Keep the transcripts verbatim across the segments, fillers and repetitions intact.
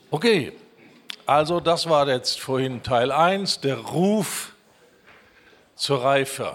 Okay, also das war jetzt vorhin Teil eins, der Ruf zur Reife.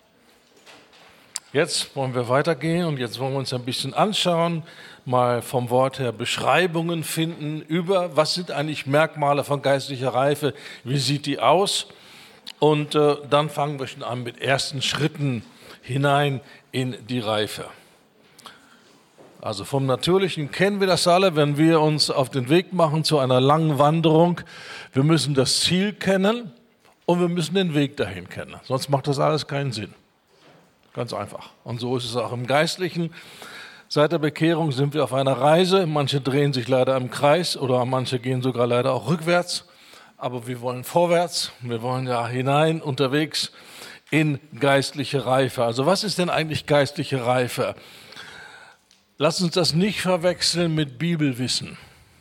Jetzt wollen wir weitergehen und jetzt wollen wir uns ein bisschen anschauen, mal vom Wort her Beschreibungen finden über, was sind eigentlich Merkmale von geistlicher Reife, wie sieht die aus? Und äh, dann fangen wir schon an mit ersten Schritten hinein in die Reife. Also vom Natürlichen kennen wir das alle, wenn wir uns auf den Weg machen zu einer langen Wanderung. Wir müssen das Ziel kennen und wir müssen den Weg dahin kennen. Sonst macht das alles keinen Sinn. Ganz einfach. Und so ist es auch im Geistlichen. Seit der Bekehrung sind wir auf einer Reise. Manche drehen sich leider im Kreis oder manche gehen sogar leider auch rückwärts. Aber wir wollen vorwärts. Wir wollen ja hinein unterwegs in geistliche Reife. Also was ist denn eigentlich geistliche Reife? Lass uns das nicht verwechseln mit Bibelwissen.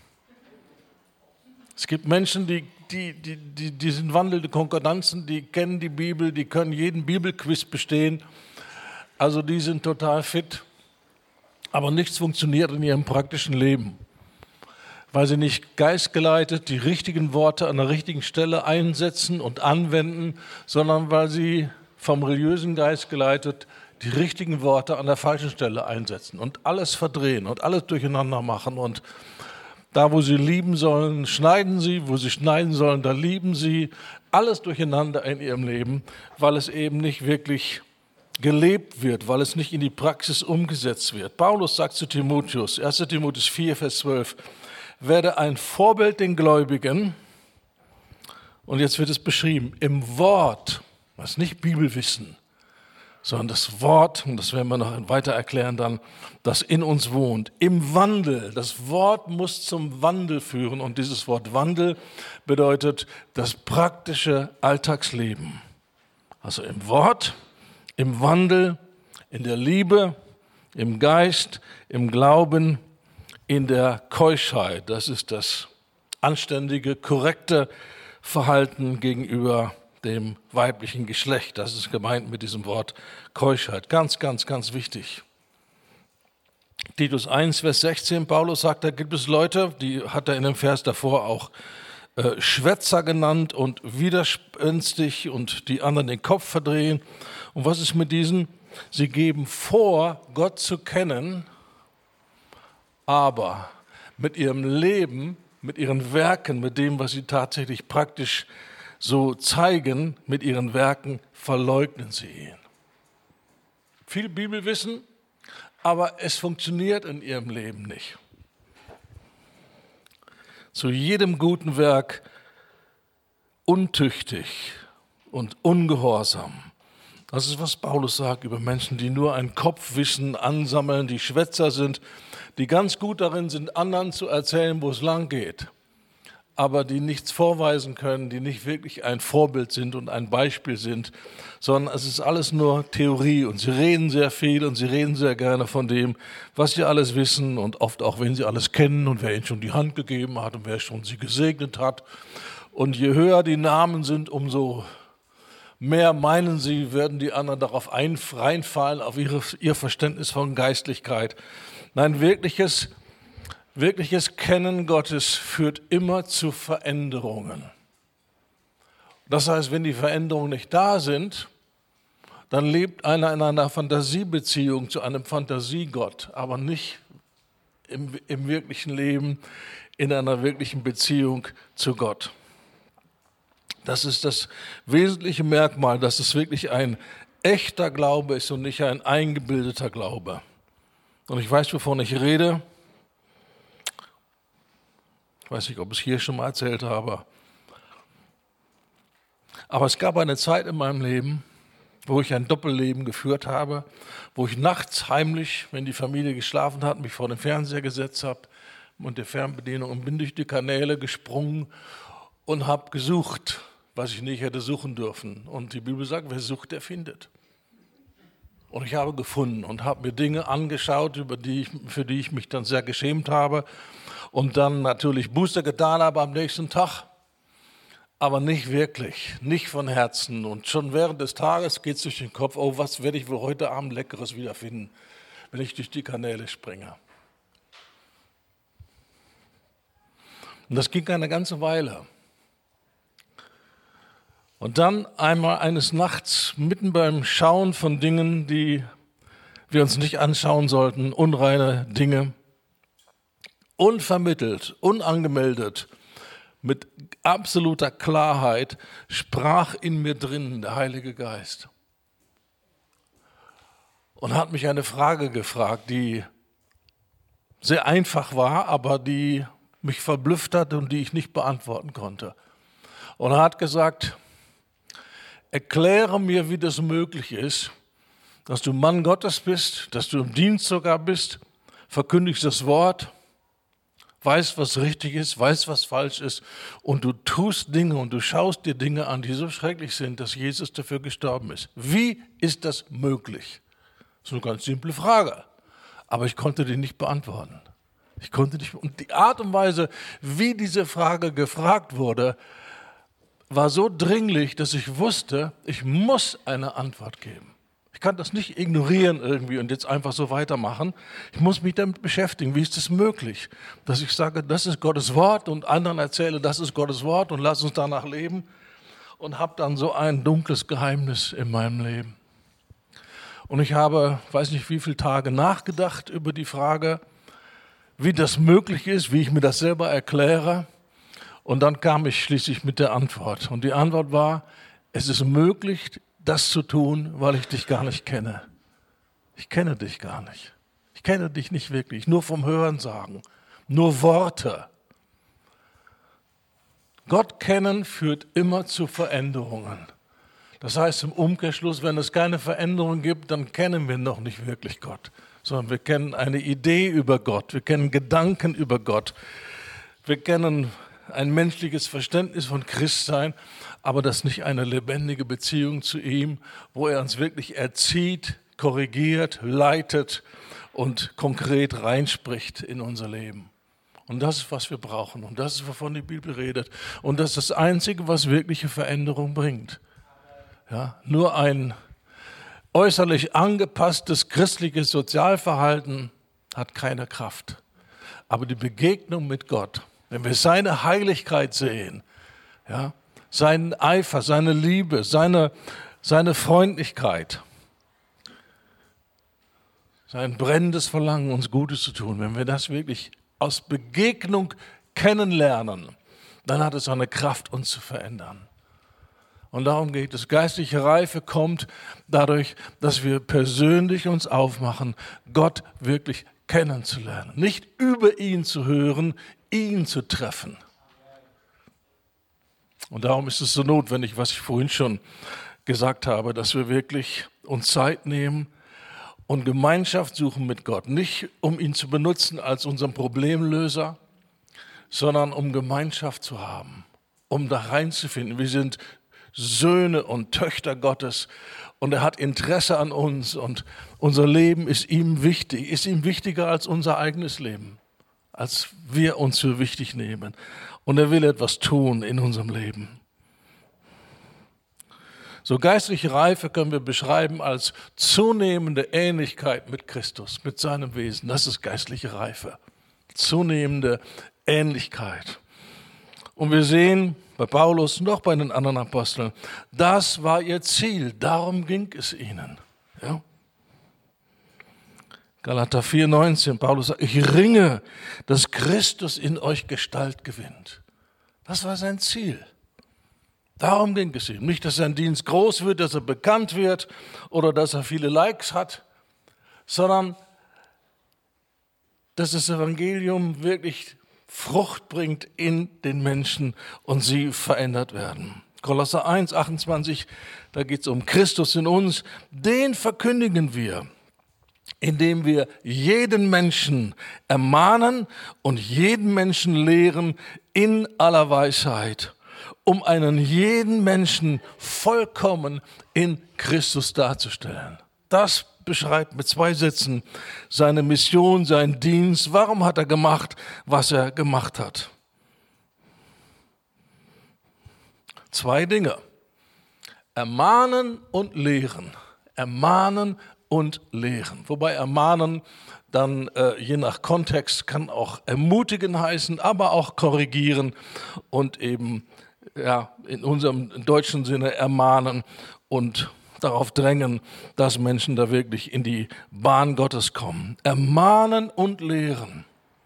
Es gibt Menschen, die, die, die, die, die sind wandelnde Konkordanzen, die kennen die Bibel, die können jeden Bibelquiz bestehen. Also die sind total fit, aber nichts funktioniert in ihrem praktischen Leben, weil sie nicht geistgeleitet die richtigen Worte an der richtigen Stelle einsetzen und anwenden, sondern weil sie vom religiösen Geist geleitet die richtigen Worte an der falschen Stelle einsetzen und alles verdrehen und alles durcheinander machen. Und da, wo sie lieben sollen, schneiden sie, wo sie schneiden sollen, da lieben sie. Alles durcheinander in ihrem Leben, weil es eben nicht wirklich gelebt wird, weil es nicht in die Praxis umgesetzt wird. Paulus sagt zu Timotheus, erster Timotheus vier, Vers zwölf, werde ein Vorbild den Gläubigen, und jetzt wird es beschrieben, im Wort, das ist nicht Bibelwissen, sondern das Wort, und das werden wir noch weiter erklären dann, das in uns wohnt, im Wandel. Das Wort muss zum Wandel führen und dieses Wort Wandel bedeutet das praktische Alltagsleben. Also im Wort, im Wandel, in der Liebe, im Geist, im Glauben, in der Keuschheit. Das ist das anständige, korrekte Verhalten gegenüber dem weiblichen Geschlecht. Das ist gemeint mit diesem Wort Keuschheit. Ganz, ganz, ganz wichtig. Titus eins, Vers sechzehn, Paulus sagt, da gibt es Leute, die hat er in dem Vers davor auch äh, Schwätzer genannt und widerspenstig und die anderen den Kopf verdrehen. Und was ist mit diesen? Sie geben vor, Gott zu kennen, aber mit ihrem Leben, mit ihren Werken, mit dem, was sie tatsächlich praktisch so zeigen, mit ihren Werken verleugnen sie ihn. Viel Bibelwissen, aber es funktioniert in ihrem Leben nicht. Zu jedem guten Werk untüchtig und ungehorsam. Das ist, was Paulus sagt über Menschen, die nur ein Kopfwissen ansammeln, die Schwätzer sind, die ganz gut darin sind, anderen zu erzählen, wo es lang geht, aber die nichts vorweisen können, die nicht wirklich ein Vorbild sind und ein Beispiel sind, sondern es ist alles nur Theorie und sie reden sehr viel und sie reden sehr gerne von dem, was sie alles wissen und oft auch, wen sie alles kennen und wer ihnen schon die Hand gegeben hat und wer schon sie gesegnet hat. Und je höher die Namen sind, umso mehr meinen sie, werden die anderen darauf ein, reinfallen, auf ihre, ihr Verständnis von Geistlichkeit. Nein, wirkliches Wirkliches Kennen Gottes führt immer zu Veränderungen. Das heißt, wenn die Veränderungen nicht da sind, dann lebt einer in einer Fantasiebeziehung zu einem Fantasiegott, aber nicht im, im wirklichen Leben, in einer wirklichen Beziehung zu Gott. Das ist das wesentliche Merkmal, dass es wirklich ein echter Glaube ist und nicht ein eingebildeter Glaube. Und ich weiß, wovon ich rede. Ich weiß nicht, ob ich es hier schon mal erzählt habe. Aber es gab eine Zeit in meinem Leben, wo ich ein Doppelleben geführt habe, wo ich nachts heimlich, wenn die Familie geschlafen hat, mich vor den Fernseher gesetzt habe und der Fernbedienung und bin durch die Kanäle gesprungen und habe gesucht, was ich nicht hätte suchen dürfen. Und die Bibel sagt, wer sucht, der findet. Und ich habe gefunden und habe mir Dinge angeschaut, über die ich, für die ich mich dann sehr geschämt habe. Und dann natürlich Buße getan habe am nächsten Tag, aber nicht wirklich, nicht von Herzen. Und schon während des Tages geht es durch den Kopf, oh, was werde ich wohl heute Abend Leckeres wiederfinden, wenn ich durch die Kanäle springe. Und das ging eine ganze Weile. Und dann einmal eines Nachts, mitten beim Schauen von Dingen, die wir uns nicht anschauen sollten, unreine Dinge, unvermittelt, unangemeldet, mit absoluter Klarheit sprach in mir drin der Heilige Geist und hat mich eine Frage gefragt, die sehr einfach war, aber die mich verblüfft hat und die ich nicht beantworten konnte. Und er hat gesagt, erkläre mir, wie das möglich ist, dass du Mann Gottes bist, dass du im Dienst sogar bist, verkündigst das Wort, weißt, was richtig ist, weißt, was falsch ist und du tust Dinge und du schaust dir Dinge an, die so schrecklich sind, dass Jesus dafür gestorben ist. Wie ist das möglich? Das ist eine ganz simple Frage, aber ich konnte die nicht beantworten. Ich konnte nicht, und die Art und Weise, wie diese Frage gefragt wurde, war so dringlich, dass ich wusste, ich muss eine Antwort geben. Ich kann das nicht ignorieren irgendwie und jetzt einfach so weitermachen. Ich muss mich damit beschäftigen. Wie ist es möglich, dass ich sage, das ist Gottes Wort und anderen erzähle, das ist Gottes Wort und lass uns danach leben und habe dann so ein dunkles Geheimnis in meinem Leben. Und ich habe, weiß nicht wie viele Tage nachgedacht über die Frage, wie das möglich ist, wie ich mir das selber erkläre. Und dann kam ich schließlich mit der Antwort. Und die Antwort war, es ist möglich, das zu tun, weil ich dich gar nicht kenne. Ich kenne dich gar nicht. Ich kenne dich nicht wirklich, nur vom Hörensagen, nur Worte. Gott kennen führt immer zu Veränderungen. Das heißt im Umkehrschluss, wenn es keine Veränderung gibt, dann kennen wir noch nicht wirklich Gott, sondern wir kennen eine Idee über Gott, wir kennen Gedanken über Gott, wir kennen ein menschliches Verständnis von Christsein, aber das ist nicht eine lebendige Beziehung zu ihm, wo er uns wirklich erzieht, korrigiert, leitet und konkret reinspricht in unser Leben. Und das ist, was wir brauchen. Und das ist, wovon die Bibel redet. Und das ist das Einzige, was wirkliche Veränderung bringt. Ja, nur ein äußerlich angepasstes christliches Sozialverhalten hat keine Kraft. Aber die Begegnung mit Gott, wenn wir seine Heiligkeit sehen, ja, seinen Eifer, seine Liebe, seine, seine Freundlichkeit, sein brennendes Verlangen, uns Gutes zu tun, wenn wir das wirklich aus Begegnung kennenlernen, dann hat es eine Kraft, uns zu verändern. Und darum geht es. Geistliche Reife kommt dadurch, dass wir persönlich uns aufmachen, Gott wirklich kennenzulernen. Nicht über ihn zu hören, ihn zu treffen. Und darum ist es so notwendig, was ich vorhin schon gesagt habe, dass wir wirklich uns Zeit nehmen und Gemeinschaft suchen mit Gott. Nicht um ihn zu benutzen als unseren Problemlöser, sondern um Gemeinschaft zu haben, um da reinzufinden. Wir sind Söhne und Töchter Gottes und er hat Interesse an uns und unser Leben ist ihm wichtig, ist ihm wichtiger als unser eigenes Leben, als wir uns für wichtig nehmen. Und er will etwas tun in unserem Leben. So geistliche Reife können wir beschreiben als zunehmende Ähnlichkeit mit Christus, mit seinem Wesen. Das ist geistliche Reife. Zunehmende Ähnlichkeit. Und wir sehen bei Paulus und auch bei den anderen Aposteln, das war ihr Ziel, darum ging es ihnen. Ja? Galater vier neunzehn, Paulus sagt, ich ringe, dass Christus in euch Gestalt gewinnt. Das war sein Ziel. Darum ging es ihm. Nicht, dass sein Dienst groß wird, dass er bekannt wird oder dass er viele Likes hat, sondern dass das Evangelium wirklich Frucht bringt in den Menschen und sie verändert werden. Kolosser eins achtundzwanzig, da geht es um Christus in uns, den verkündigen wir, indem wir jeden Menschen ermahnen und jeden Menschen lehren in aller Weisheit, um einen jeden Menschen vollkommen in Christus darzustellen. Das beschreibt mit zwei Sätzen seine Mission, seinen Dienst. Warum hat er gemacht, was er gemacht hat? Zwei Dinge. Ermahnen und lehren. Ermahnen und lehren. Wobei ermahnen dann äh, je nach Kontext kann auch ermutigen heißen, aber auch korrigieren und eben ja, in unserem deutschen Sinne ermahnen und darauf drängen, dass Menschen da wirklich in die Bahn Gottes kommen. Ermahnen und lehren.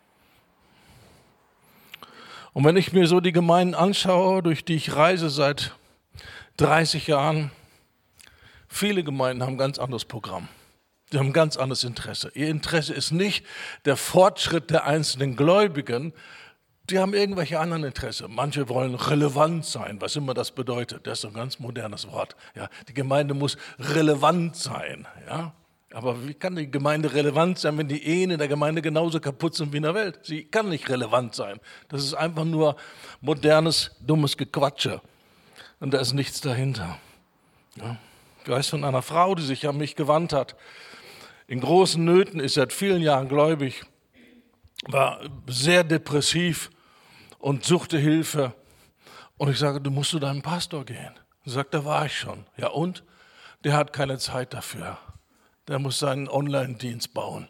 Und wenn ich mir so die Gemeinden anschaue, durch die ich reise seit dreißig Jahren, viele Gemeinden haben ein ganz anderes Programm. Sie haben ein ganz anderes Interesse. Ihr Interesse ist nicht der Fortschritt der einzelnen Gläubigen, die haben irgendwelche anderen Interesse. Manche wollen relevant sein, was immer das bedeutet. Das ist ein ganz modernes Wort. Ja, die Gemeinde muss relevant sein. Ja? Aber wie kann die Gemeinde relevant sein, wenn die Ehen in der Gemeinde genauso kaputt sind wie in der Welt? Sie kann nicht relevant sein. Das ist einfach nur modernes, dummes Gequatsche. Und da ist nichts dahinter. Ja? Ich weiß von einer Frau, die sich an mich gewandt hat. In großen Nöten, ist seit vielen Jahren gläubig, war sehr depressiv und suchte Hilfe. Und ich sage, du musst zu deinem Pastor gehen. Sie sagt, da war ich schon. Ja und? Der hat keine Zeit dafür. Der muss seinen Online-Dienst bauen.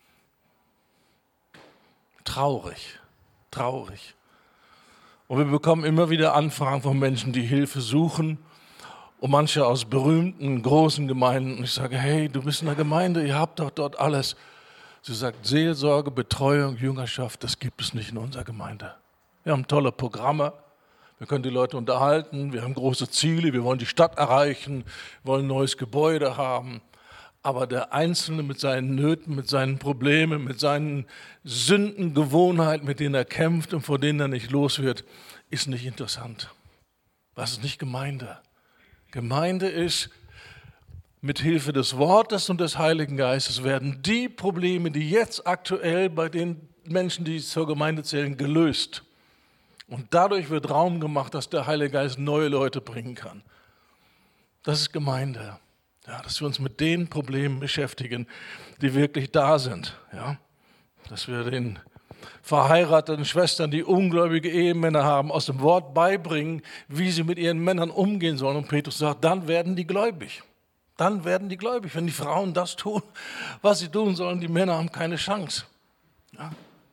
Traurig, traurig. Und wir bekommen immer wieder Anfragen von Menschen, die Hilfe suchen. Und manche aus berühmten, großen Gemeinden. Und ich sage, hey, du bist in der Gemeinde, ihr habt doch dort alles. Sie sagt, Seelsorge, Betreuung, Jüngerschaft, das gibt es nicht in unserer Gemeinde. Wir haben tolle Programme, wir können die Leute unterhalten, wir haben große Ziele, wir wollen die Stadt erreichen, wollen ein neues Gebäude haben. Aber der Einzelne mit seinen Nöten, mit seinen Problemen, mit seinen Sünden, Gewohnheiten, mit denen er kämpft und vor denen er nicht los wird, ist nicht interessant. Das ist nicht Gemeinde. Gemeinde ist, mit Hilfe des Wortes und des Heiligen Geistes werden die Probleme, die jetzt aktuell bei den Menschen, die zur Gemeinde zählen, gelöst. Und dadurch wird Raum gemacht, dass der Heilige Geist neue Leute bringen kann. Das ist Gemeinde. Ja, dass wir uns mit den Problemen beschäftigen, die wirklich da sind. Ja, dass wir den verheirateten Schwestern, die ungläubige Ehemänner haben, aus dem Wort beibringen, wie sie mit ihren Männern umgehen sollen. Und Petrus sagt, dann werden die gläubig. Dann werden die gläubig. Wenn die Frauen das tun, was sie tun sollen, die Männer haben keine Chance. Ja.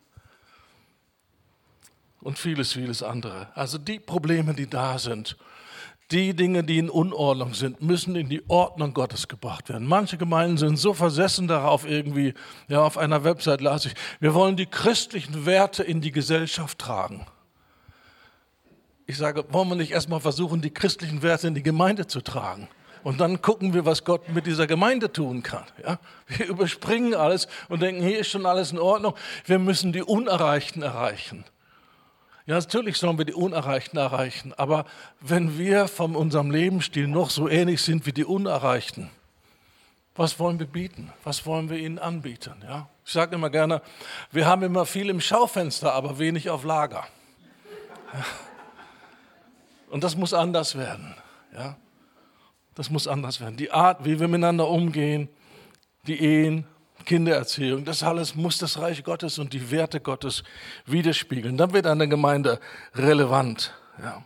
Und vieles, vieles andere. Also die Probleme, die da sind, die Dinge, die in Unordnung sind, müssen in die Ordnung Gottes gebracht werden. Manche Gemeinden sind so versessen darauf irgendwie, ja, auf einer Website las ich, wir wollen die christlichen Werte in die Gesellschaft tragen. Ich sage, wollen wir nicht erstmal versuchen, die christlichen Werte in die Gemeinde zu tragen? Und dann gucken wir, was Gott mit dieser Gemeinde tun kann. Ja? Wir überspringen alles und denken, hier ist schon alles in Ordnung. Wir müssen die Unerreichten erreichen. Ja, natürlich sollen wir die Unerreichten erreichen, aber wenn wir von unserem Lebensstil noch so ähnlich sind wie die Unerreichten, was wollen wir bieten? Was wollen wir ihnen anbieten? Ja? Ich sage immer gerne, wir haben immer viel im Schaufenster, aber wenig auf Lager. Ja. Und das muss anders werden. Ja? Das muss anders werden. Die Art, wie wir miteinander umgehen, die Ehen, Kindererziehung, das alles muss das Reich Gottes und die Werte Gottes widerspiegeln. Dann wird eine Gemeinde relevant. Ja.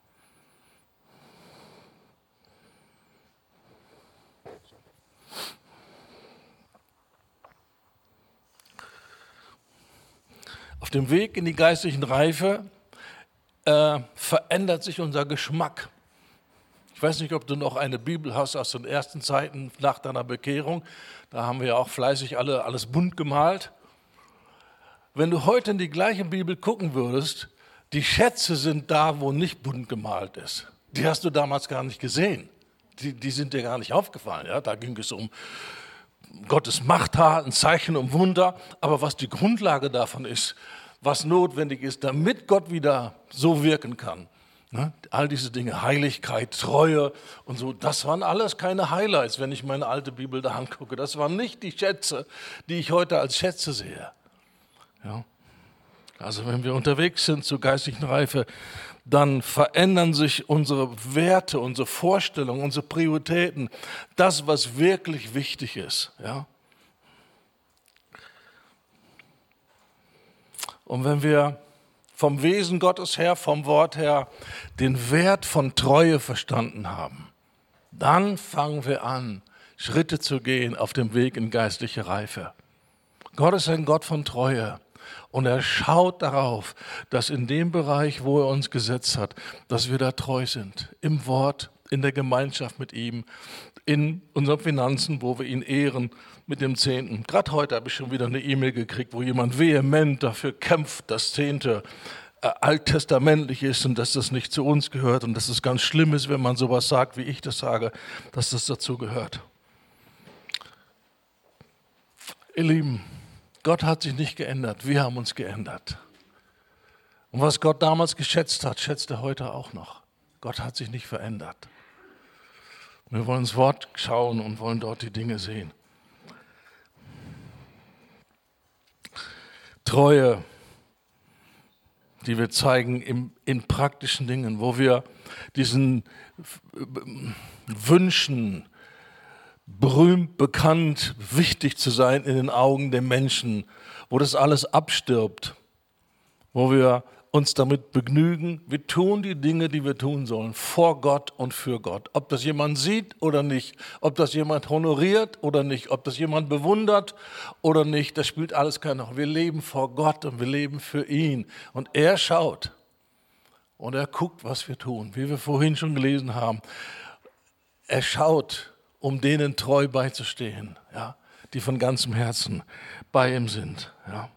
Auf dem Weg in die geistlichen Reife äh, verändert sich unser Geschmack. Ich weiß nicht, ob du noch eine Bibel hast aus den ersten Zeiten nach deiner Bekehrung. Da haben wir ja auch fleißig alle alles bunt gemalt. Wenn du heute in die gleiche Bibel gucken würdest, die Schätze sind da, wo nicht bunt gemalt ist. Die hast du damals gar nicht gesehen. Die, die sind dir gar nicht aufgefallen. Ja? Da ging es um Gottes Machttaten, Zeichen und Wunder. Aber was die Grundlage davon ist, was notwendig ist, damit Gott wieder so wirken kann. Ne? All diese Dinge, Heiligkeit, Treue und so, das waren alles keine Highlights, wenn ich meine alte Bibel da angucke. Das waren nicht die Schätze, die ich heute als Schätze sehe. Ja? Also wenn wir unterwegs sind zur geistlichen Reife, dann verändern sich unsere Werte, unsere Vorstellungen, unsere Prioritäten, das, was wirklich wichtig ist. Ja? Und wenn wir vom Wesen Gottes her, vom Wort her, den Wert von Treue verstanden haben, dann fangen wir an, Schritte zu gehen auf dem Weg in geistliche Reife. Gott ist ein Gott von Treue. Und er schaut darauf, dass in dem Bereich, wo er uns gesetzt hat, dass wir da treu sind. Im Wort, in der Gemeinschaft mit ihm, in unseren Finanzen, wo wir ihn ehren, mit dem Zehnten. Gerade heute habe ich schon wieder eine E-Mail gekriegt, wo jemand vehement dafür kämpft, dass Zehnte äh, alttestamentlich ist und dass das nicht zu uns gehört und dass es ganz schlimm ist, wenn man sowas sagt, wie ich das sage, dass das dazu gehört. Ihr Lieben, Gott hat sich nicht geändert, wir haben uns geändert. Und was Gott damals geschätzt hat, schätzt er heute auch noch. Gott hat sich nicht verändert. Wir wollen ins Wort schauen und wollen dort die Dinge sehen. Treue, die wir zeigen in, in praktischen Dingen, wo wir diesen Wünschen, berühmt, bekannt, wichtig zu sein in den Augen der Menschen, wo das alles abstirbt, wo wir uns damit begnügen, wir tun die Dinge, die wir tun sollen, vor Gott und für Gott. Ob das jemand sieht oder nicht, ob das jemand honoriert oder nicht, ob das jemand bewundert oder nicht, das spielt alles keine Rolle. Wir leben vor Gott und wir leben für ihn. Und er schaut und er guckt, was wir tun, wie wir vorhin schon gelesen haben. Er schaut, um denen treu beizustehen, ja, die von ganzem Herzen bei ihm sind. Ja.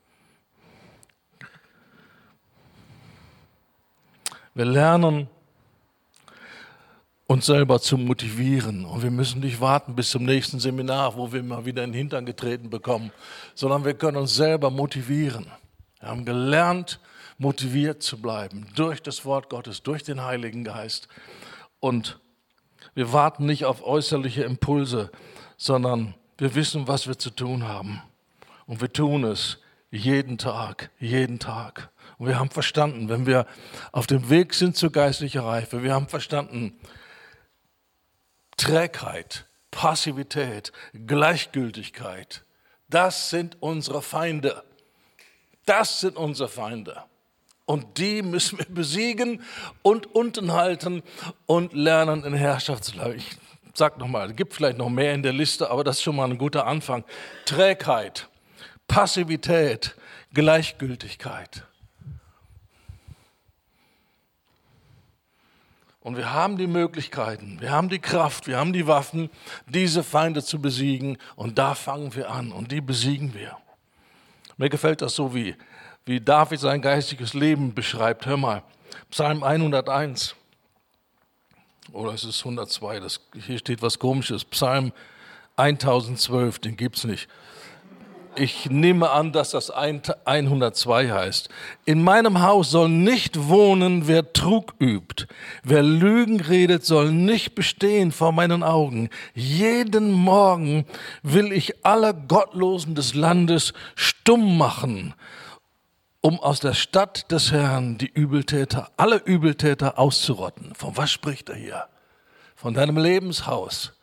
Wir lernen, uns selber zu motivieren. Und wir müssen nicht warten bis zum nächsten Seminar, wo wir mal wieder in den Hintern getreten bekommen, sondern wir können uns selber motivieren. Wir haben gelernt, motiviert zu bleiben durch das Wort Gottes, durch den Heiligen Geist. Und wir warten nicht auf äußerliche Impulse, sondern wir wissen, was wir zu tun haben. Und wir tun es jeden Tag, jeden Tag. Und wir haben verstanden, wenn wir auf dem Weg sind zur geistlichen Reife, wir haben verstanden, Trägheit, Passivität, Gleichgültigkeit, das sind unsere Feinde. Das sind unsere Feinde. Und die müssen wir besiegen und unten halten und lernen in Herrschaft zu bleiben. Ich sage nochmal, es gibt vielleicht noch mehr in der Liste, aber das ist schon mal ein guter Anfang. Trägheit, Passivität, Gleichgültigkeit. Und wir haben die Möglichkeiten, wir haben die Kraft, wir haben die Waffen, diese Feinde zu besiegen. Und da fangen wir an und die besiegen wir. Mir gefällt das so, wie, wie David sein geistiges Leben beschreibt. Hör mal, Psalm hunderteins. Oder es ist hundertzwei, das, hier steht was Komisches. Psalm tausendzwölf, den gibt es nicht. Ich nehme an, dass das hundertzwei heißt. In meinem Haus soll nicht wohnen, wer Trug übt. Wer Lügen redet, soll nicht bestehen vor meinen Augen. Jeden Morgen will ich alle Gottlosen des Landes stumm machen, um aus der Stadt des Herrn die Übeltäter, alle Übeltäter auszurotten. Von was spricht er hier? Von deinem Lebenshaus.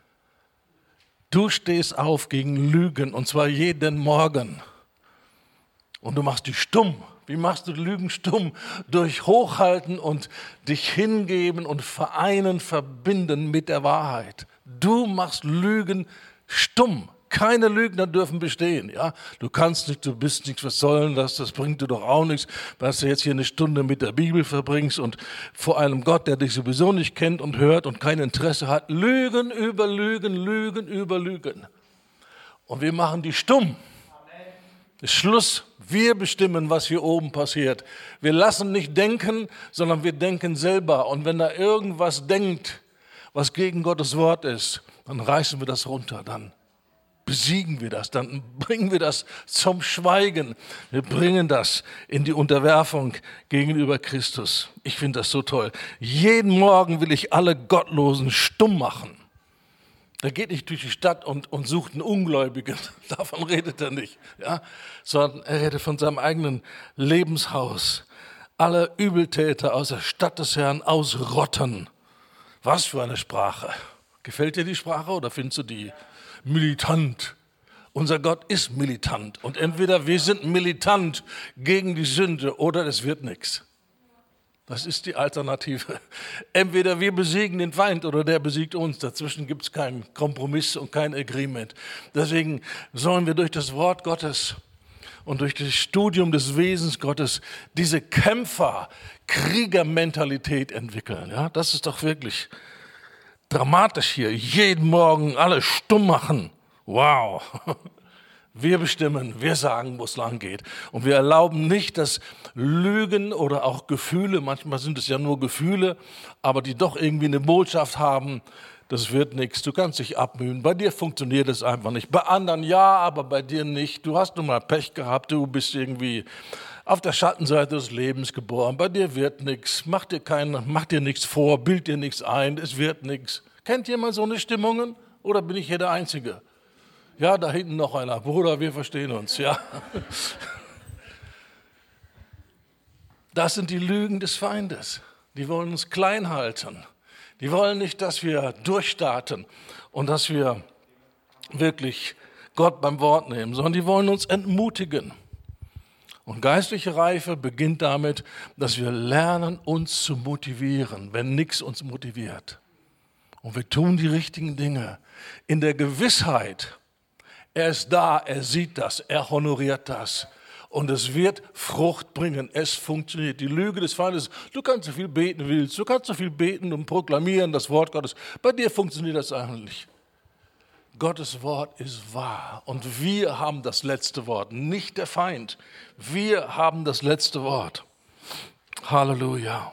Du stehst auf gegen Lügen, und zwar jeden Morgen. Und du machst die stumm. Wie machst du Lügen stumm? Durch Hochhalten und dich hingeben und vereinen, verbinden mit der Wahrheit. Du machst Lügen stumm. Keine Lügner dürfen bestehen. Ja? Du kannst nicht, du bist nichts, was sollen das, das bringt dir doch auch nichts, dass du jetzt hier eine Stunde mit der Bibel verbringst und vor einem Gott, der dich sowieso nicht kennt und hört und kein Interesse hat. Lügen über Lügen, Lügen über Lügen. Und wir machen die stumm. Ist Schluss. Wir bestimmen, was hier oben passiert. Wir lassen nicht denken, sondern wir denken selber. Und wenn da irgendwas denkt, was gegen Gottes Wort ist, dann reißen wir das runter, dann besiegen wir das, dann bringen wir das zum Schweigen. Wir bringen das in die Unterwerfung gegenüber Christus. Ich finde das so toll. Jeden Morgen will ich alle Gottlosen stumm machen. Er geht nicht durch die Stadt und, und sucht einen Ungläubigen. Davon redet er nicht. Ja? Sondern er redet von seinem eigenen Lebenshaus. Alle Übeltäter aus der Stadt des Herrn ausrotten. Was für eine Sprache. Gefällt dir die Sprache oder findest du die militant? Unser Gott ist militant. Und entweder wir sind militant gegen die Sünde oder es wird nichts. Das ist die Alternative. Entweder wir besiegen den Feind oder der besiegt uns. Dazwischen gibt es keinen Kompromiss und kein Agreement. Deswegen sollen wir durch das Wort Gottes und durch das Studium des Wesens Gottes diese Kämpfer-Krieger-Mentalität entwickeln. Ja, das ist doch wirklich dramatisch hier. Jeden Morgen alle stumm machen. Wow. Wir bestimmen, wir sagen, wo es lang geht. Und wir erlauben nicht, dass Lügen oder auch Gefühle, manchmal sind es ja nur Gefühle, aber die doch irgendwie eine Botschaft haben, das wird nichts, du kannst dich abmühen, bei dir funktioniert es einfach nicht. Bei anderen ja, aber bei dir nicht. Du hast nun mal Pech gehabt, du bist irgendwie auf der Schattenseite des Lebens geboren, bei dir wird nichts, mach dir, kein, mach dir nichts vor, bild dir nichts ein, es wird nichts. Kennt jemand so eine Stimmungen oder bin ich hier der Einzige? Ja, da hinten noch einer. Bruder, wir verstehen uns, ja. Das sind die Lügen des Feindes. Die wollen uns klein halten. Die wollen nicht, dass wir durchstarten und dass wir wirklich Gott beim Wort nehmen, sondern die wollen uns entmutigen. Und geistliche Reife beginnt damit, dass wir lernen, uns zu motivieren, wenn nichts uns motiviert. Und wir tun die richtigen Dinge in der Gewissheit, er ist da, er sieht das, er honoriert das. Und es wird Frucht bringen, es funktioniert. Die Lüge des Feindes, du kannst so viel beten willst, du kannst so viel beten und proklamieren das Wort Gottes. Bei dir funktioniert das eigentlich. Gottes Wort ist wahr und wir haben das letzte Wort, nicht der Feind. Wir haben das letzte Wort. Halleluja.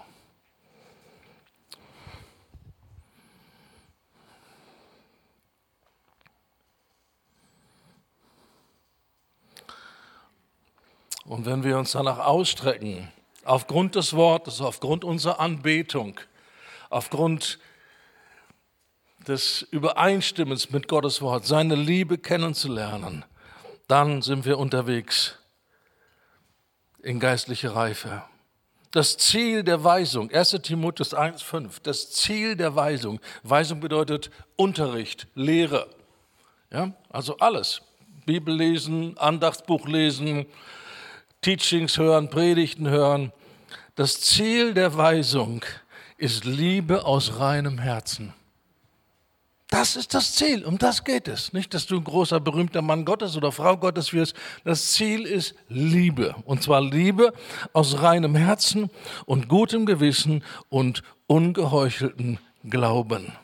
Und wenn wir uns danach ausstrecken, aufgrund des Wortes, aufgrund unserer Anbetung, aufgrund des Übereinstimmens mit Gottes Wort, seine Liebe kennenzulernen, dann sind wir unterwegs in geistliche Reife. Das Ziel der Weisung, erster Timotheus eins fünf, das Ziel der Weisung. Weisung bedeutet Unterricht, Lehre. Ja, also alles. Bibel lesen, Andachtsbuch lesen, Teachings hören, Predigten hören. Das Ziel der Weisung ist Liebe aus reinem Herzen. Das ist das Ziel, um das geht es. Nicht, dass du ein großer, berühmter Mann Gottes oder Frau Gottes wirst. Das Ziel ist Liebe. Und zwar Liebe aus reinem Herzen und gutem Gewissen und ungeheuchelten Glauben.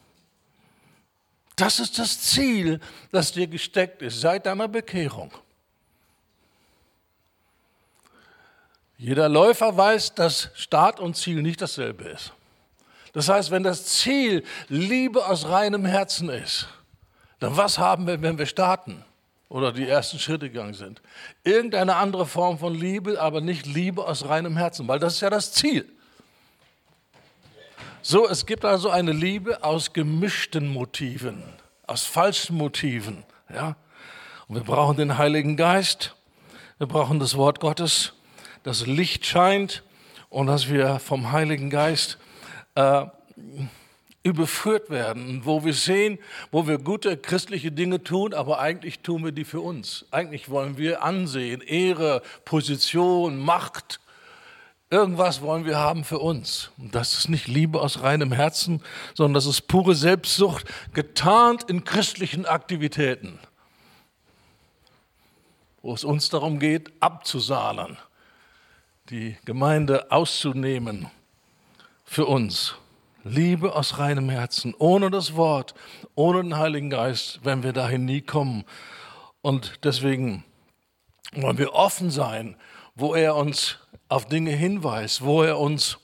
Das ist das Ziel, das dir gesteckt ist seit deiner Bekehrung. Jeder Läufer weiß, dass Start und Ziel nicht dasselbe ist. Das heißt, wenn das Ziel Liebe aus reinem Herzen ist, dann was haben wir, wenn wir starten oder die ersten Schritte gegangen sind? Irgendeine andere Form von Liebe, aber nicht Liebe aus reinem Herzen, weil das ist ja das Ziel. So, es gibt also eine Liebe aus gemischten Motiven, aus falschen Motiven. Ja? Und wir brauchen den Heiligen Geist, wir brauchen das Wort Gottes, das Licht scheint und dass wir vom Heiligen Geist äh, überführt werden, wo wir sehen, wo wir gute christliche Dinge tun, aber eigentlich tun wir die für uns. Eigentlich wollen wir Ansehen, Ehre, Position, Macht, irgendwas wollen wir haben für uns. Und das ist nicht Liebe aus reinem Herzen, sondern das ist pure Selbstsucht, getarnt in christlichen Aktivitäten, wo es uns darum geht, abzusahnen, die Gemeinde auszunehmen für uns. Liebe aus reinem Herzen, ohne das Wort, ohne den Heiligen Geist, werden wir dahin nie kommen. Und deswegen wollen wir offen sein, wo er uns auf Dinge hinweist, wo er uns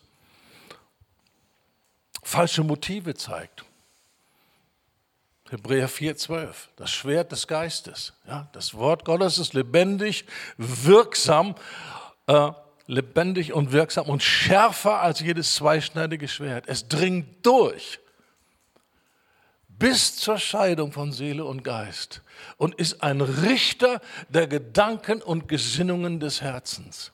falsche Motive zeigt. Hebräer vier zwölf, das Schwert des Geistes. Ja, das Wort Gottes ist lebendig, wirksam, äh, lebendig und wirksam und schärfer als jedes zweischneidige Schwert. Es dringt durch bis zur Scheidung von Seele und Geist und ist ein Richter der Gedanken und Gesinnungen des Herzens.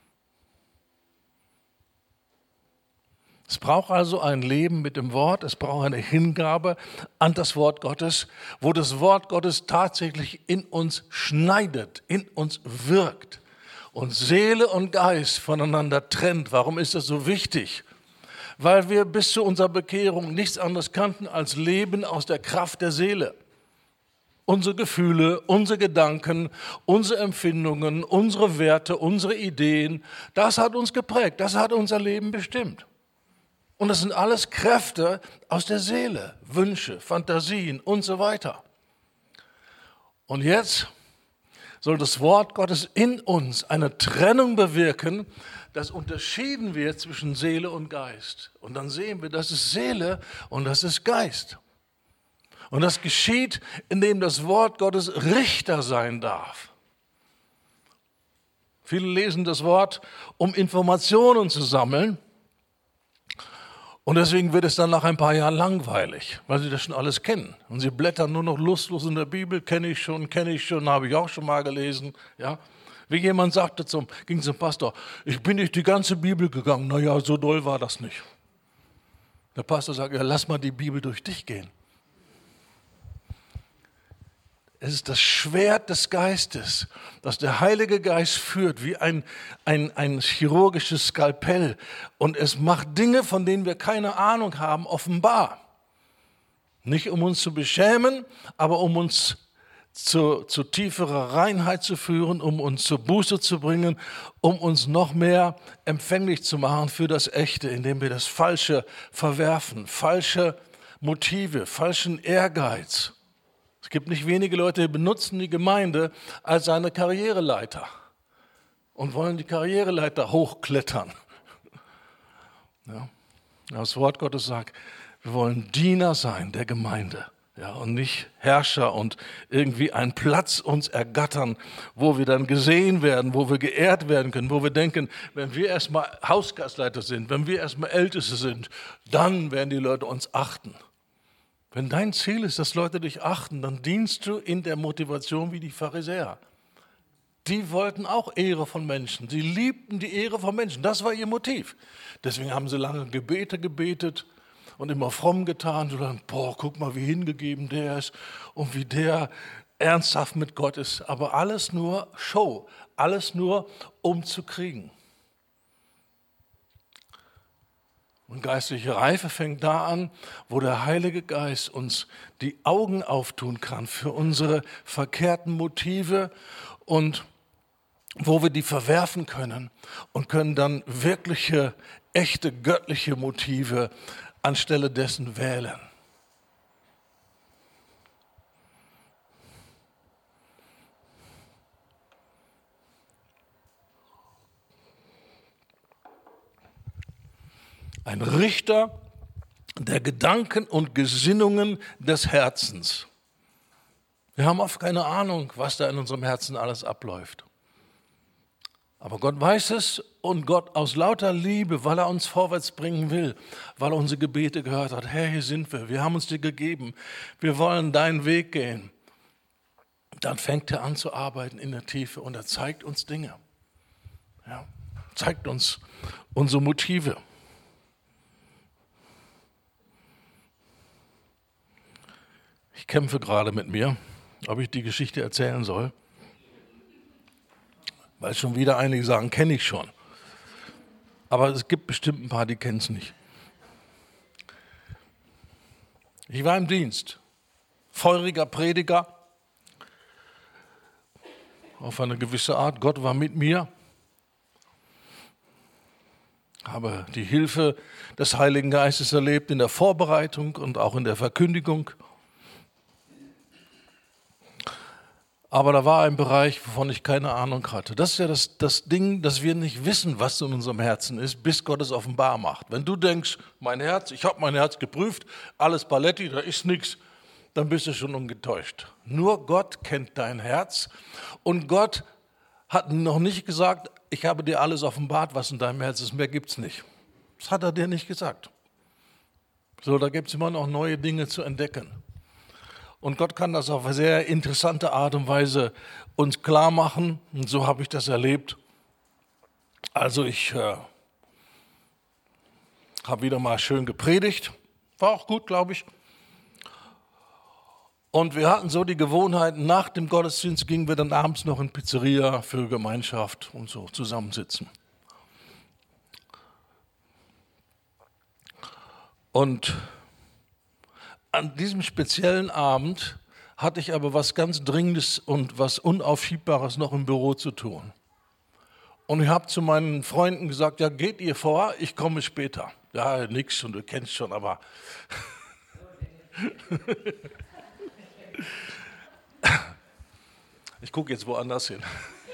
Es braucht also ein Leben mit dem Wort, es braucht eine Hingabe an das Wort Gottes, wo das Wort Gottes tatsächlich in uns schneidet, in uns wirkt. und Seele und Geist voneinander trennt. Warum ist das so wichtig? Weil wir bis zu unserer Bekehrung nichts anderes kannten als Leben aus der Kraft der Seele. Unsere Gefühle, unsere Gedanken, unsere Empfindungen, unsere Werte, unsere Ideen, das hat uns geprägt, das hat unser Leben bestimmt. Und das sind alles Kräfte aus der Seele, Wünsche, Fantasien und so weiter. Und jetzt soll das Wort Gottes in uns eine Trennung bewirken, dass unterschieden wird zwischen Seele und Geist. Und dann sehen wir, das ist Seele und das ist Geist. Und das geschieht, indem das Wort Gottes Richter sein darf. Viele lesen das Wort, um Informationen zu sammeln. Und deswegen wird es dann nach ein paar Jahren langweilig, weil sie das schon alles kennen. Und sie blättern nur noch lustlos in der Bibel, kenne ich schon, kenne ich schon, habe ich auch schon mal gelesen. Ja? Wie jemand sagte, zum, ging zum Pastor, ich bin durch die ganze Bibel gegangen. Naja, so doll war das nicht. Der Pastor sagt, ja, lass mal die Bibel durch dich gehen. Es ist das Schwert des Geistes, das der Heilige Geist führt, wie ein, ein, ein chirurgisches Skalpell. Und es macht Dinge, von denen wir keine Ahnung haben, offenbar. Nicht um uns zu beschämen, aber um uns zu, zu tieferer Reinheit zu führen, um uns zur Buße zu bringen, um uns noch mehr empfänglich zu machen für das Echte, indem wir das Falsche verwerfen, falsche Motive, falschen Ehrgeiz. Es gibt nicht wenige Leute, die benutzen die Gemeinde als eine Karriereleiter und wollen die Karriereleiter hochklettern. Ja. Das Wort Gottes sagt, wir wollen Diener sein der Gemeinde, ja, und nicht Herrscher und irgendwie einen Platz uns ergattern, wo wir dann gesehen werden, wo wir geehrt werden können, wo wir denken, wenn wir erstmal Hausgastleiter sind, wenn wir erstmal Älteste sind, dann werden die Leute uns achten. Wenn dein Ziel ist, dass Leute dich achten, dann dienst du in der Motivation wie die Pharisäer. Die wollten auch Ehre von Menschen. Sie liebten die Ehre von Menschen. Das war ihr Motiv. Deswegen haben sie lange Gebete gebetet und immer fromm getan. So dann, boah, guck mal, wie hingegeben der ist und wie der ernsthaft mit Gott ist. Aber alles nur Show, alles nur um zu kriegen. Und geistliche Reife fängt da an, wo der Heilige Geist uns die Augen auftun kann für unsere verkehrten Motive und wo wir die verwerfen können und können dann wirkliche, echte, göttliche Motive anstelle dessen wählen. Ein Richter der Gedanken und Gesinnungen des Herzens. Wir haben oft keine Ahnung, was da in unserem Herzen alles abläuft. Aber Gott weiß es und Gott aus lauter Liebe, weil er uns vorwärts bringen will, weil er unsere Gebete gehört hat. Herr, hier sind wir, wir haben uns dir gegeben, wir wollen deinen Weg gehen. Dann fängt er an zu arbeiten in der Tiefe und er zeigt uns Dinge. Ja, zeigt uns unsere Motive. Ich kämpfe gerade mit mir, ob ich die Geschichte erzählen soll, weil schon wieder einige sagen, kenne ich schon. Aber es gibt bestimmt ein paar, die kennen es nicht. Ich war im Dienst, feuriger Prediger, auf eine gewisse Art. Gott war mit mir, habe die Hilfe des Heiligen Geistes erlebt in der Vorbereitung und auch in der Verkündigung. Aber da war ein Bereich, wovon ich keine Ahnung hatte. Das ist ja das, das Ding, dass wir nicht wissen, was in unserem Herzen ist, bis Gott es offenbar macht. Wenn du denkst, mein Herz, ich habe mein Herz geprüft, alles Paletti, da ist nichts, dann bist du schon ungetäuscht. Nur Gott kennt dein Herz und Gott hat noch nicht gesagt, ich habe dir alles offenbart, was in deinem Herz ist, mehr gibt es nicht. Das hat er dir nicht gesagt. So, da gibt es immer noch neue Dinge zu entdecken. Und Gott kann das auf eine sehr interessante Art und Weise uns klar machen. Und so habe ich das erlebt. Also ich äh, habe wieder mal schön gepredigt. War auch gut, glaube ich. Und wir hatten so die Gewohnheit, nach dem Gottesdienst gingen wir dann abends noch in Pizzeria für Gemeinschaft und so zusammensitzen. Und an diesem speziellen Abend hatte ich aber was ganz Dringendes und was Unaufschiebbares noch im Büro zu tun. Und ich habe zu meinen Freunden gesagt, ja, geht ihr vor, ich komme später. Ja, nix und du kennst schon, aber... Ich gucke jetzt woanders hin.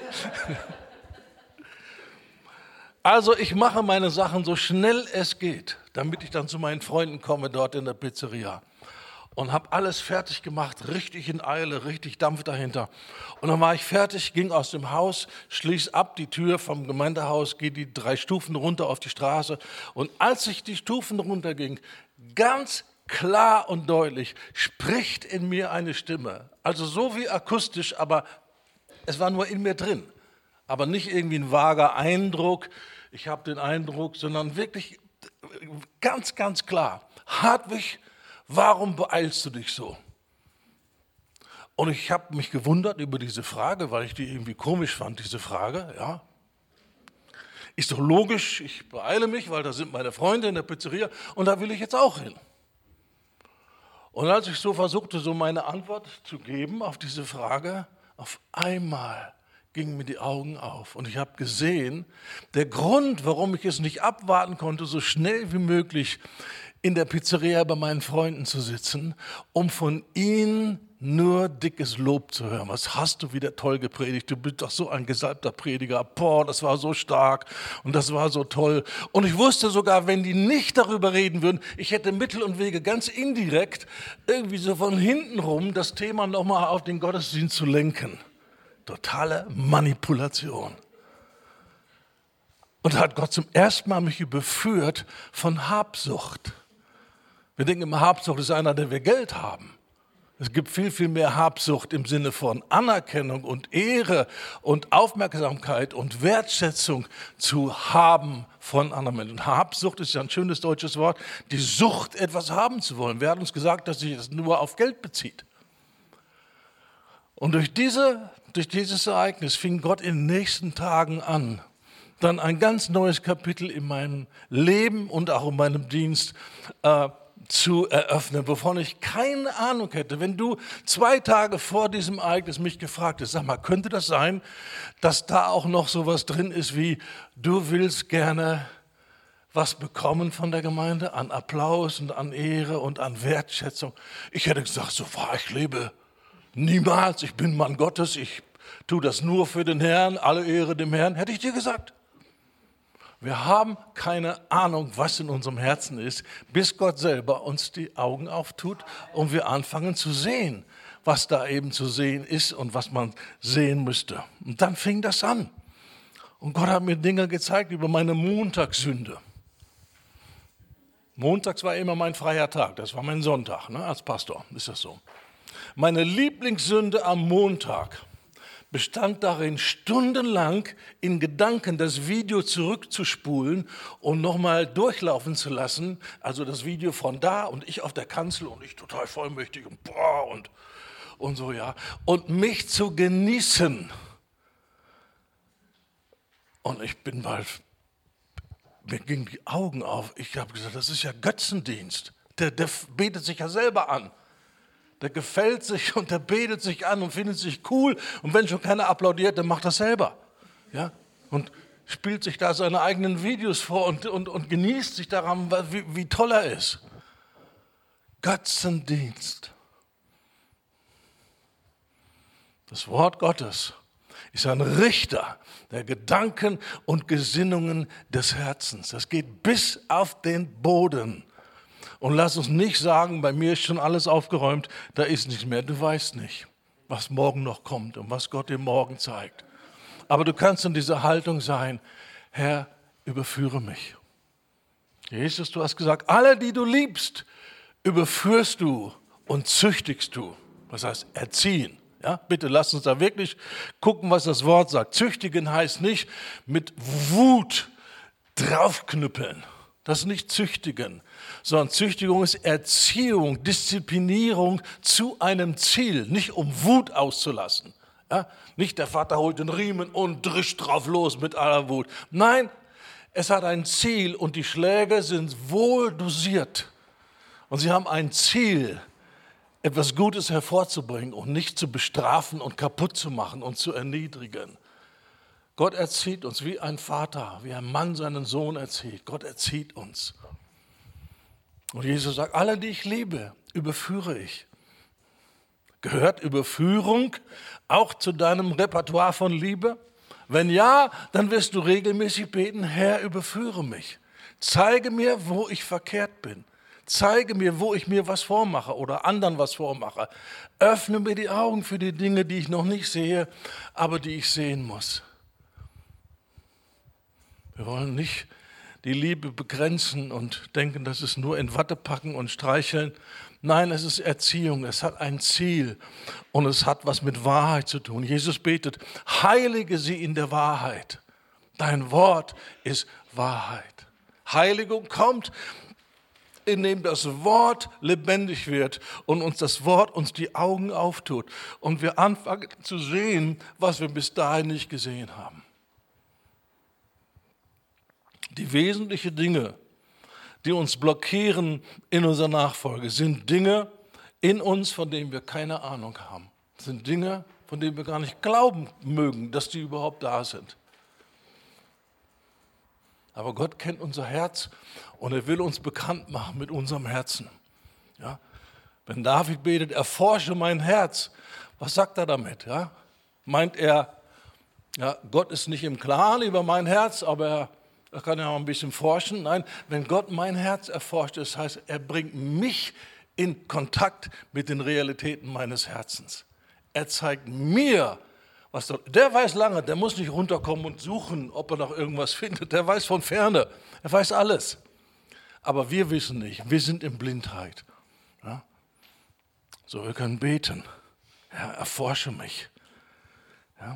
Also ich mache meine Sachen so schnell es geht, damit ich dann zu meinen Freunden komme dort in der Pizzeria. Und habe alles fertig gemacht, richtig in Eile, richtig Dampf dahinter. Und dann war ich fertig, ging aus dem Haus, schließ ab die Tür vom Gemeindehaus, gehe die drei Stufen runter auf die Straße. Und als ich die Stufen runterging, ganz klar und deutlich spricht in mir eine Stimme. Also so wie akustisch, aber es war nur in mir drin. Aber nicht irgendwie ein vager Eindruck, ich habe den Eindruck, sondern wirklich ganz, ganz klar. Hartwig, warum beeilst du dich so? Und ich habe mich gewundert über diese Frage, weil ich die irgendwie komisch fand, diese Frage. Ja. Ist doch logisch, ich beeile mich, weil da sind meine Freunde in der Pizzeria und da will ich jetzt auch hin. Und als ich so versuchte, so meine Antwort zu geben auf diese Frage, auf einmal gingen mir die Augen auf und ich habe gesehen, der Grund, warum ich es nicht abwarten konnte, so schnell wie möglich in der Pizzeria bei meinen Freunden zu sitzen, um von ihnen nur dickes Lob zu hören. Was hast du wieder toll gepredigt, du bist doch so ein gesalbter Prediger, boah, das war so stark und das war so toll. Und ich wusste sogar, wenn die nicht darüber reden würden, ich hätte Mittel und Wege, ganz indirekt, irgendwie so von hinten rum das Thema nochmal auf den Gottesdienst zu lenken. Totale Manipulation. Und da hat Gott zum ersten Mal mich überführt von Habsucht. Wir denken immer, Habsucht ist einer, der wir Geld haben. Es gibt viel, viel mehr Habsucht im Sinne von Anerkennung und Ehre und Aufmerksamkeit und Wertschätzung zu haben von anderen Menschen. Und Habsucht ist ja ein schönes deutsches Wort, die Sucht, etwas haben zu wollen. Wer hat uns gesagt, dass sich das nur auf Geld bezieht? Und durch, diese, durch dieses Ereignis fing Gott in den nächsten Tagen an, dann ein ganz neues Kapitel in meinem Leben und auch in meinem Dienst äh, zu eröffnen, wovon ich keine Ahnung hätte. Wenn du zwei Tage vor diesem Ereignis mich gefragt hättest, sag mal, könnte das sein, dass da auch noch sowas drin ist wie, du willst gerne was bekommen von der Gemeinde an Applaus und an Ehre und an Wertschätzung? Ich hätte gesagt, so wahr ich lebe, niemals, ich bin Mann Gottes, ich tue das nur für den Herrn, alle Ehre dem Herrn, hätte ich dir gesagt. Wir haben keine Ahnung, was in unserem Herzen ist, bis Gott selber uns die Augen auftut und wir anfangen zu sehen, was da eben zu sehen ist und was man sehen müsste. Und dann fing das an. Und Gott hat mir Dinge gezeigt über meine Montagssünde. Montags war immer mein freier Tag, das war mein Sonntag, ne, als Pastor, ist das so. Meine Lieblingssünde am Montag bestand darin, stundenlang in Gedanken das Video zurückzuspulen und nochmal durchlaufen zu lassen. Also das Video von da und ich auf der Kanzel und ich total vollmächtig und boah und, und so, ja. Und mich zu genießen. Und ich bin mal, mir gingen die Augen auf. Ich habe gesagt, das ist ja Götzendienst. Der, der betet sich ja selber an. Der gefällt sich und der betet sich an und findet sich cool. Und wenn schon keiner applaudiert, dann macht er selber. Ja? Und spielt sich da seine eigenen Videos vor und, und, und genießt sich daran, wie, wie toll er ist. Götzendienst. Das Wort Gottes ist ein Richter der Gedanken und Gesinnungen des Herzens. Das geht bis auf den Boden. Und lass uns nicht sagen, bei mir ist schon alles aufgeräumt, da ist nichts mehr. Du weißt nicht, was morgen noch kommt und was Gott dir morgen zeigt. Aber du kannst in dieser Haltung sein, Herr, überführe mich. Jesus, du hast gesagt, alle, die du liebst, überführst du und züchtigst du. Das heißt, erziehen. Ja, bitte lass uns da wirklich gucken, was das Wort sagt. Züchtigen heißt nicht mit Wut draufknüppeln. Das ist nicht Züchtigen, sondern Züchtigung ist Erziehung, Disziplinierung zu einem Ziel, nicht um Wut auszulassen. Ja? Nicht der Vater holt den Riemen und drischt drauf los mit aller Wut. Nein, es hat ein Ziel und die Schläge sind wohl dosiert. Und sie haben ein Ziel, etwas Gutes hervorzubringen und nicht zu bestrafen und kaputt zu machen und zu erniedrigen. Gott erzieht uns wie ein Vater, wie ein Mann seinen Sohn erzieht. Gott erzieht uns. Und Jesus sagt, alle, die ich liebe, überführe ich. Gehört Überführung auch zu deinem Repertoire von Liebe? Wenn ja, dann wirst du regelmäßig beten, Herr, überführe mich. Zeige mir, wo ich verkehrt bin. Zeige mir, wo ich mir was vormache oder anderen was vormache. Öffne mir die Augen für die Dinge, die ich noch nicht sehe, aber die ich sehen muss. Wir wollen nicht die Liebe begrenzen und denken, das ist nur in Watte packen und streicheln. Nein, es ist Erziehung, es hat ein Ziel und es hat was mit Wahrheit zu tun. Jesus betet, heilige sie in der Wahrheit. Dein Wort ist Wahrheit. Heiligung kommt, indem das Wort lebendig wird und uns das Wort uns die Augen auftut und wir anfangen zu sehen, was wir bis dahin nicht gesehen haben. Die wesentlichen Dinge, die uns blockieren in unserer Nachfolge, sind Dinge in uns, von denen wir keine Ahnung haben. Das sind Dinge, von denen wir gar nicht glauben mögen, dass die überhaupt da sind. Aber Gott kennt unser Herz und er will uns bekannt machen mit unserem Herzen. Ja? Wenn David betet, erforsche mein Herz, was sagt er damit? Ja? Meint er, ja, Gott ist nicht im Klaren über mein Herz, aber er Da kann er auch ein bisschen forschen. Nein, wenn Gott mein Herz erforscht, das heißt, er bringt mich in Kontakt mit den Realitäten meines Herzens. Er zeigt mir, was dort. Der weiß lange, der muss nicht runterkommen und suchen, ob er noch irgendwas findet. Der weiß von Ferne, er weiß alles. Aber wir wissen nicht, wir sind in Blindheit. Ja? So, wir können beten. Ja, erforsche mich. Ja?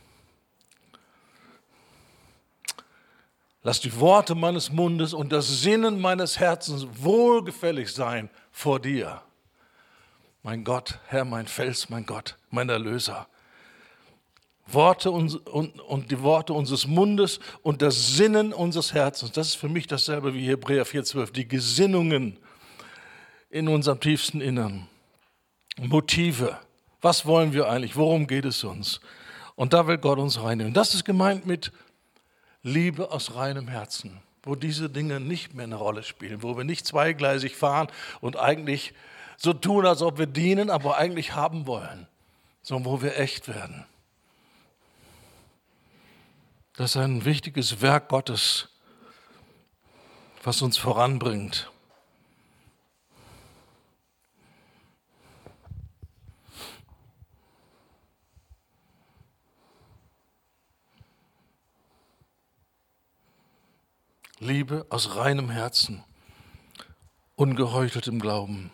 Lass die Worte meines Mundes und das Sinnen meines Herzens wohlgefällig sein vor dir. Mein Gott, Herr, mein Fels, mein Gott, mein Erlöser. Worte und, und, und die Worte unseres Mundes und das Sinnen unseres Herzens. Das ist für mich dasselbe wie Hebräer vier zwölf. Die Gesinnungen in unserem tiefsten Innern. Motive. Was wollen wir eigentlich? Worum geht es uns? Und da will Gott uns reinnehmen. Das ist gemeint mit Liebe aus reinem Herzen, wo diese Dinge nicht mehr eine Rolle spielen, wo wir nicht zweigleisig fahren und eigentlich so tun, als ob wir dienen, aber eigentlich haben wollen, sondern wo wir echt werden. Das ist ein wichtiges Werk Gottes, was uns voranbringt. Liebe aus reinem Herzen, ungeheucheltem Glauben.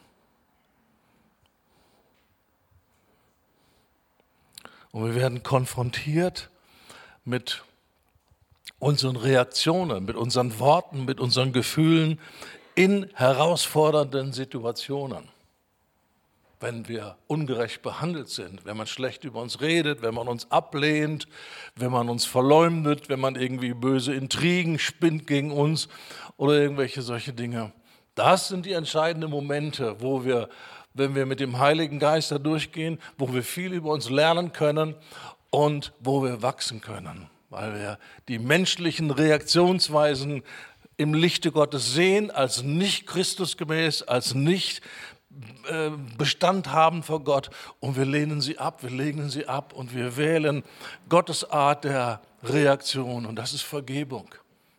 Und wir werden konfrontiert mit unseren Reaktionen, mit unseren Worten, mit unseren Gefühlen in herausfordernden Situationen. Wenn wir ungerecht behandelt sind, wenn man schlecht über uns redet, wenn man uns ablehnt, wenn man uns verleumdet, wenn man irgendwie böse Intrigen spinnt gegen uns oder irgendwelche solche Dinge. Das sind die entscheidenden Momente, wo wir, wenn wir mit dem Heiligen Geist da durchgehen, wo wir viel über uns lernen können und wo wir wachsen können, weil wir die menschlichen Reaktionsweisen im Lichte Gottes sehen, als nicht Christusgemäß, als nicht Bestand haben vor Gott und wir lehnen sie ab, wir lehnen sie ab und wir wählen Gottes Art der Reaktion und das ist Vergebung.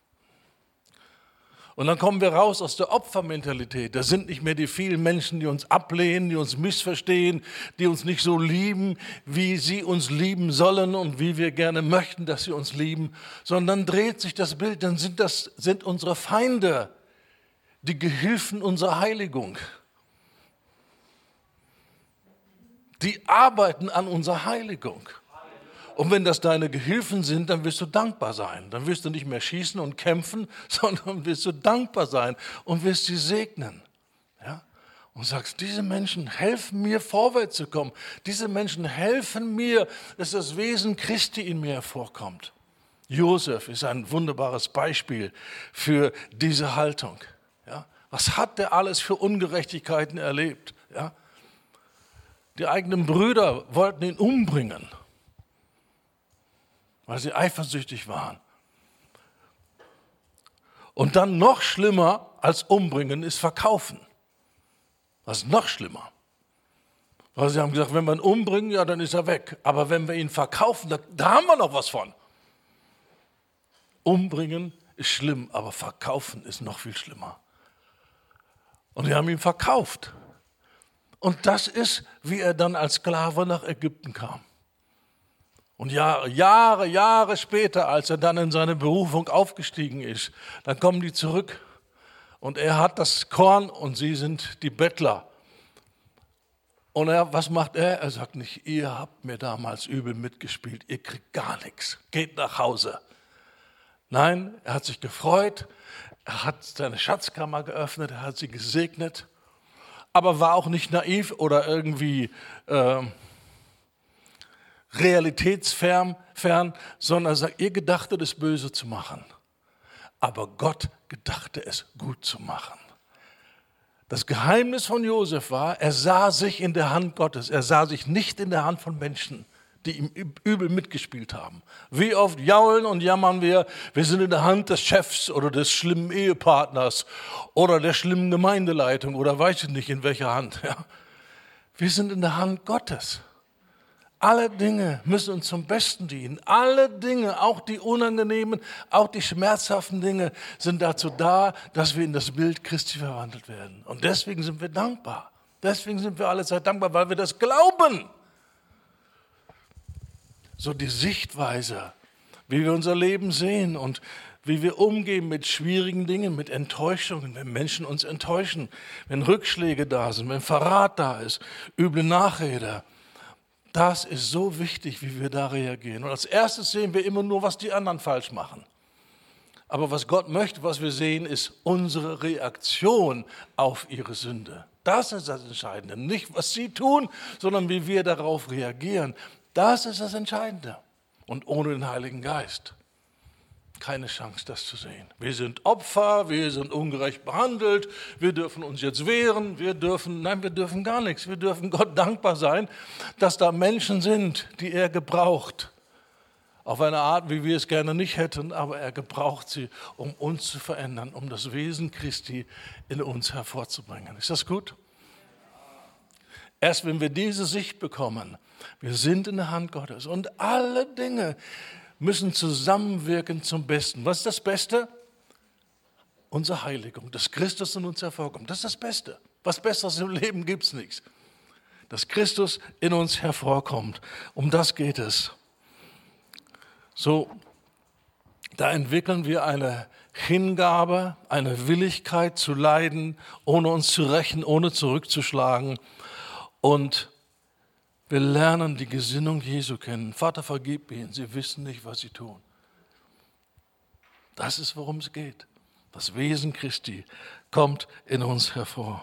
Und dann kommen wir raus aus der Opfermentalität. Da sind nicht mehr die vielen Menschen, die uns ablehnen, die uns missverstehen, die uns nicht so lieben, wie sie uns lieben sollen und wie wir gerne möchten, dass sie uns lieben, sondern dann dreht sich das Bild, dann sind das sind unsere Feinde, die Gehilfen unserer Heiligung. Die arbeiten an unserer Heiligung. Und wenn das deine Gehilfen sind, dann wirst du dankbar sein. Dann wirst du nicht mehr schießen und kämpfen, sondern wirst du dankbar sein und wirst sie segnen. Ja? Und sagst, diese Menschen helfen mir, vorwärts zu kommen. Diese Menschen helfen mir, dass das Wesen Christi in mir hervorkommt. Josef ist ein wunderbares Beispiel für diese Haltung. Ja? Was hat der alles für Ungerechtigkeiten erlebt? Ja? Die eigenen Brüder wollten ihn umbringen, weil sie eifersüchtig waren. Und dann noch schlimmer als umbringen ist verkaufen. Das ist noch schlimmer. Weil sie haben gesagt, wenn wir ihn umbringen, ja, dann ist er weg. Aber wenn wir ihn verkaufen, da, da haben wir noch was von. Umbringen ist schlimm, aber verkaufen ist noch viel schlimmer. Und die haben ihn verkauft. Und das ist, wie er dann als Sklave nach Ägypten kam. Und Jahre, Jahre, Jahre später, als er dann in seine Berufung aufgestiegen ist, dann kommen die zurück. Und er hat das Korn und sie sind die Bettler. Und er, was macht er? Er sagt nicht, ihr habt mir damals übel mitgespielt, ihr kriegt gar nichts, geht nach Hause. Nein, er hat sich gefreut, er hat seine Schatzkammer geöffnet, er hat sie gesegnet, aber war auch nicht naiv oder irgendwie äh, realitätsfern, fern, sondern er sagt, ihr gedachtet es böse zu machen. Aber Gott gedachte es gut zu machen. Das Geheimnis von Josef war, er sah sich in der Hand Gottes. Er sah sich nicht in der Hand von Menschen, die ihm übel mitgespielt haben. Wie oft jaulen und jammern wir, wir sind in der Hand des Chefs oder des schlimmen Ehepartners oder der schlimmen Gemeindeleitung oder weiß ich nicht in welcher Hand. Ja. Wir sind in der Hand Gottes. Alle Dinge müssen uns zum Besten dienen. Alle Dinge, auch die unangenehmen, auch die schmerzhaften Dinge, sind dazu da, dass wir in das Bild Christi verwandelt werden. Und deswegen sind wir dankbar. Deswegen sind wir alle Zeit dankbar, weil wir das glauben. So die Sichtweise, wie wir unser Leben sehen und wie wir umgehen mit schwierigen Dingen, mit Enttäuschungen, wenn Menschen uns enttäuschen, wenn Rückschläge da sind, wenn Verrat da ist, üble Nachrede. Das ist so wichtig, wie wir da reagieren. Und als erstes sehen wir immer nur, was die anderen falsch machen. Aber was Gott möchte, was wir sehen, ist unsere Reaktion auf ihre Sünde. Das ist das Entscheidende. Nicht, was sie tun, sondern wie wir darauf reagieren. Das ist das Entscheidende. Und ohne den Heiligen Geist keine Chance, das zu sehen. Wir sind Opfer, wir sind ungerecht behandelt, wir dürfen uns jetzt wehren, wir dürfen, nein, wir dürfen gar nichts. Wir dürfen Gott dankbar sein, dass da Menschen sind, die er gebraucht. Auf eine Art, wie wir es gerne nicht hätten, aber er gebraucht sie, um uns zu verändern, um das Wesen Christi in uns hervorzubringen. Ist das gut? Erst wenn wir diese Sicht bekommen, wir sind in der Hand Gottes und alle Dinge müssen zusammenwirken zum Besten. Was ist das Beste? Unsere Heiligung, dass Christus in uns hervorkommt. Das ist das Beste. Was Besseres im Leben gibt es nichts. Dass Christus in uns hervorkommt. Um das geht es. So, da entwickeln wir eine Hingabe, eine Willigkeit zu leiden, ohne uns zu rächen, ohne zurückzuschlagen. Und wir lernen die Gesinnung Jesu kennen. Vater, vergib ihnen, sie wissen nicht, was sie tun. Das ist, worum es geht. Das Wesen Christi kommt in uns hervor.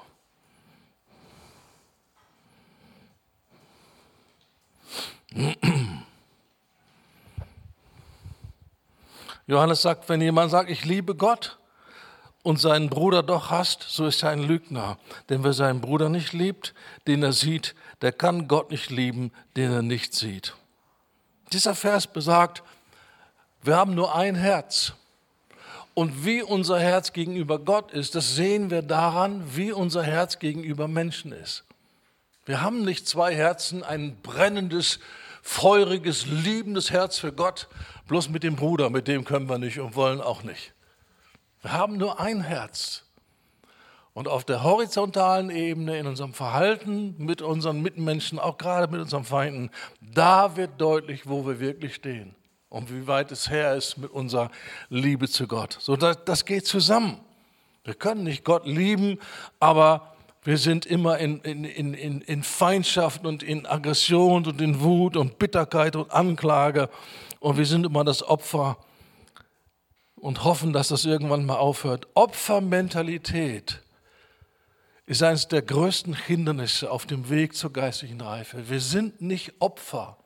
Johannes sagt, wenn jemand sagt, ich liebe Gott und seinen Bruder doch hasst, so ist er ein Lügner. Denn wer seinen Bruder nicht liebt, den er sieht, der kann Gott nicht lieben, den er nicht sieht. Dieser Vers besagt, wir haben nur ein Herz. Und wie unser Herz gegenüber Gott ist, das sehen wir daran, wie unser Herz gegenüber Menschen ist. Wir haben nicht zwei Herzen, ein brennendes, feuriges, liebendes Herz für Gott, bloß mit dem Bruder, mit dem können wir nicht und wollen auch nicht. Wir haben nur ein Herz. Und auf der horizontalen Ebene, in unserem Verhalten mit unseren Mitmenschen, auch gerade mit unseren Feinden, da wird deutlich, wo wir wirklich stehen und wie weit es her ist mit unserer Liebe zu Gott. So, das, das geht zusammen. Wir können nicht Gott lieben, aber Wir sind immer in, in, in, in, in Feindschaft und in Aggression und in Wut und Bitterkeit und Anklage. Und wir sind immer das Opfer und hoffen, dass das irgendwann mal aufhört. Opfermentalität ist eines der größten Hindernisse auf dem Weg zur geistlichen Reife. Wir sind nicht Opfer.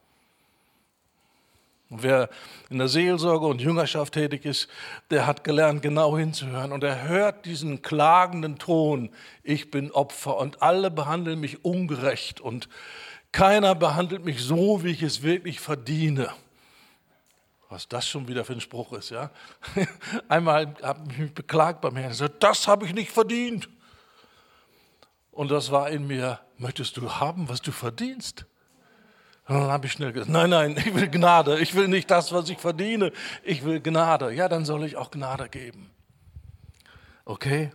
Und wer in der Seelsorge und Jüngerschaft tätig ist, der hat gelernt, genau hinzuhören. Und er hört diesen klagenden Ton, ich bin Opfer und alle behandeln mich ungerecht und keiner behandelt mich so, wie ich es wirklich verdiene. Was das schon wieder für ein Spruch ist, ja? Einmal habe ich mich beklagt beim Herrn, gesagt, das habe ich nicht verdient. Und das war in mir, möchtest du haben, was du verdienst? Und dann habe ich schnell gesagt, nein, nein, ich will Gnade, ich will nicht das, was ich verdiene, ich will Gnade. Ja, dann soll ich auch Gnade geben. Okay?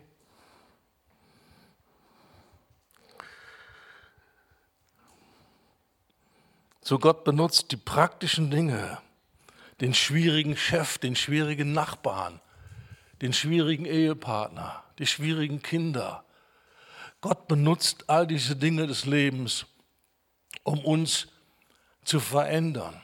So Gott benutzt die praktischen Dinge, den schwierigen Chef, den schwierigen Nachbarn, den schwierigen Ehepartner, die schwierigen Kinder. Gott benutzt all diese Dinge des Lebens, um uns zu verändern.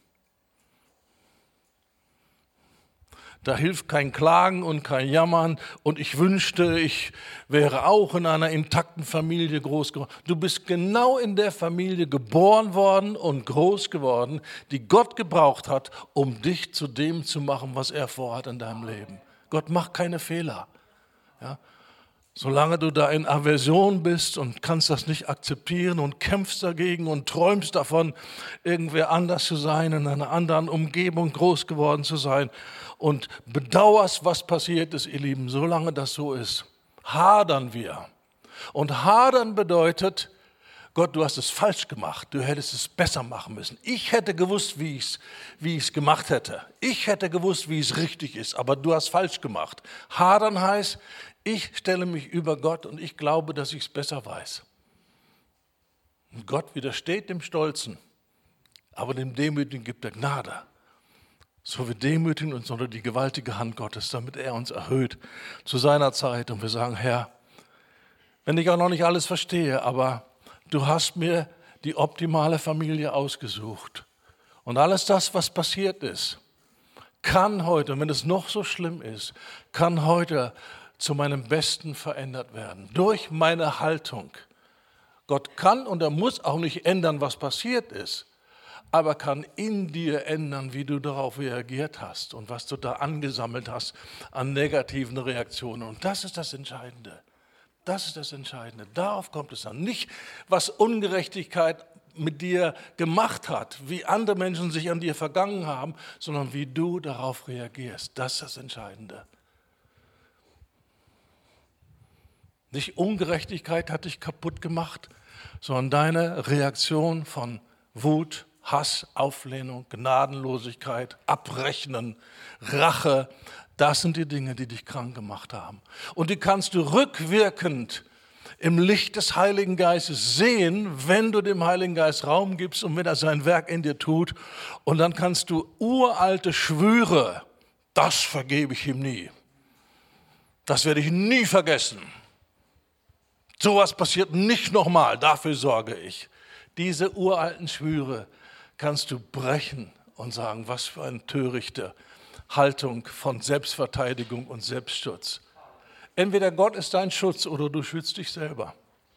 Da hilft kein Klagen und kein Jammern und ich wünschte, ich wäre auch in einer intakten Familie groß geworden. Du bist genau in der Familie geboren worden und groß geworden, die Gott gebraucht hat, um dich zu dem zu machen, was er vorhat in deinem Leben. Gott macht keine Fehler. Ja? Solange du da in Aversion bist und kannst das nicht akzeptieren und kämpfst dagegen und träumst davon, irgendwer anders zu sein, in einer anderen Umgebung groß geworden zu sein und bedauerst, was passiert ist, ihr Lieben, solange das so ist, hadern wir. Und hadern bedeutet, Gott, du hast es falsch gemacht, du hättest es besser machen müssen. Ich hätte gewusst, wie ich es wie ich's gemacht hätte. Ich hätte gewusst, wie es richtig ist, aber du hast falsch gemacht. Hadern heißt, ich stelle mich über Gott und ich glaube, dass ich es besser weiß. Und Gott widersteht dem Stolzen, aber dem Demütigen gibt er Gnade. So wir demütigen uns unter die gewaltige Hand Gottes, damit er uns erhöht zu seiner Zeit. Und wir sagen, Herr, wenn ich auch noch nicht alles verstehe, aber du hast mir die optimale Familie ausgesucht. Und alles das, was passiert ist, kann heute, wenn es noch so schlimm ist, kann heute zu meinem Besten verändert werden. Durch meine Haltung. Gott kann und er muss auch nicht ändern, was passiert ist, aber kann in dir ändern, wie du darauf reagiert hast und was du da angesammelt hast an negativen Reaktionen. Und das ist das Entscheidende. Das ist das Entscheidende. Darauf kommt es an. Nicht, was Ungerechtigkeit mit dir gemacht hat, wie andere Menschen sich an dir vergangen haben, sondern wie du darauf reagierst. Das ist das Entscheidende. Nicht Ungerechtigkeit hat dich kaputt gemacht, sondern deine Reaktion von Wut, Hass, Auflehnung, Gnadenlosigkeit, Abrechnen, Rache, das sind die Dinge, die dich krank gemacht haben. Und die kannst du rückwirkend im Licht des Heiligen Geistes sehen, wenn du dem Heiligen Geist Raum gibst und wenn er sein Werk in dir tut. Und dann kannst du uralte Schwüre, das vergebe ich ihm nie. Das werde ich nie vergessen. Sowas passiert nicht nochmal, dafür sorge ich. Diese uralten Schwüre kannst du brechen und sagen, was für eine törichte Haltung von Selbstverteidigung und Selbstschutz. Entweder Gott ist dein Schutz oder du schützt dich selber.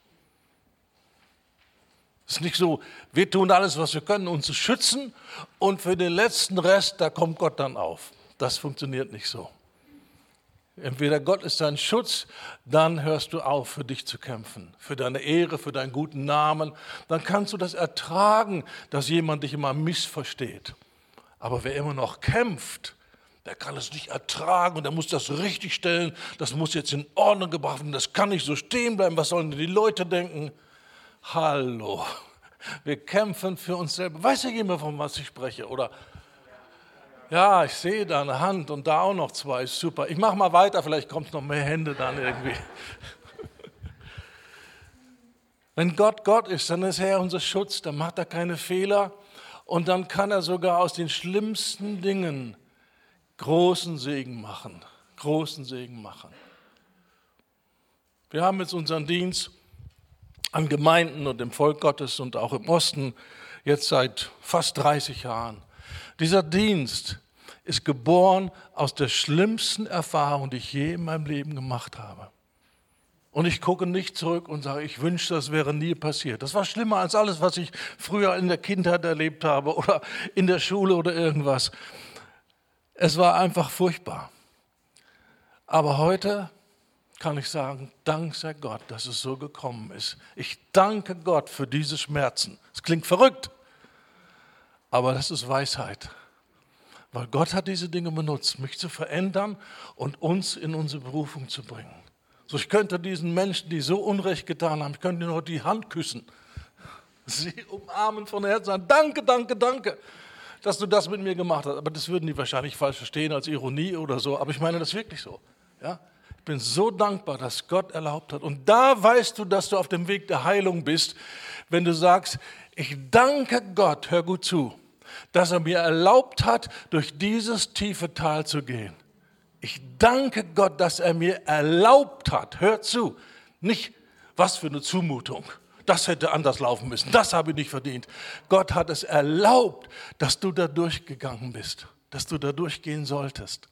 Es ist nicht so, wir tun alles, was wir können, uns zu schützen und für den letzten Rest, da kommt Gott dann auf. Das funktioniert nicht so. Entweder Gott ist dein Schutz, dann hörst du auf, für dich zu kämpfen, für deine Ehre, für deinen guten Namen. Dann kannst du das ertragen, dass jemand dich immer missversteht. Aber wer immer noch kämpft, der kann es nicht ertragen und der muss das richtig stellen, das muss jetzt in Ordnung gebracht werden, das kann nicht so stehen bleiben, was sollen die Leute denken? Hallo, wir kämpfen für uns selber. Weiß ja jemand, von was ich spreche, oder? Ja, ich sehe da eine Hand und da auch noch zwei, super. Ich mache mal weiter, vielleicht kommt noch mehr Hände dann irgendwie. Wenn Gott Gott ist, dann ist er unser Schutz, dann macht er keine Fehler und dann kann er sogar aus den schlimmsten Dingen großen Segen machen, großen Segen machen. Wir haben jetzt unseren Dienst an Gemeinden und dem Volk Gottes und auch im Osten, jetzt seit fast dreißig Jahren. Dieser Dienst ist geboren aus der schlimmsten Erfahrung, die ich je in meinem Leben gemacht habe. Und ich gucke nicht zurück und sage, ich wünschte, das wäre nie passiert. Das war schlimmer als alles, was ich früher in der Kindheit erlebt habe oder in der Schule oder irgendwas. Es war einfach furchtbar. Aber heute kann ich sagen, dank sei Gott, dass es so gekommen ist. Ich danke Gott für diese Schmerzen. Es klingt verrückt, aber das ist Weisheit. Weil Gott hat diese Dinge benutzt, mich zu verändern und uns in unsere Berufung zu bringen. So, ich könnte diesen Menschen, die so Unrecht getan haben, ich könnte ihnen noch die Hand küssen, sie umarmen von Herzen, sagen, danke, danke, danke, dass du das mit mir gemacht hast. Aber das würden die wahrscheinlich falsch verstehen als Ironie oder so, aber ich meine das wirklich so. Ja? Ich bin so dankbar, dass Gott erlaubt hat. Und da weißt du, dass du auf dem Weg der Heilung bist, wenn du sagst, ich danke Gott, hör gut zu, dass er mir erlaubt hat, durch dieses tiefe Tal zu gehen. Ich danke Gott, dass er mir erlaubt hat, hör zu, nicht was für eine Zumutung, das hätte anders laufen müssen, das habe ich nicht verdient. Gott hat es erlaubt, dass du da durchgegangen bist, dass du da durchgehen solltest.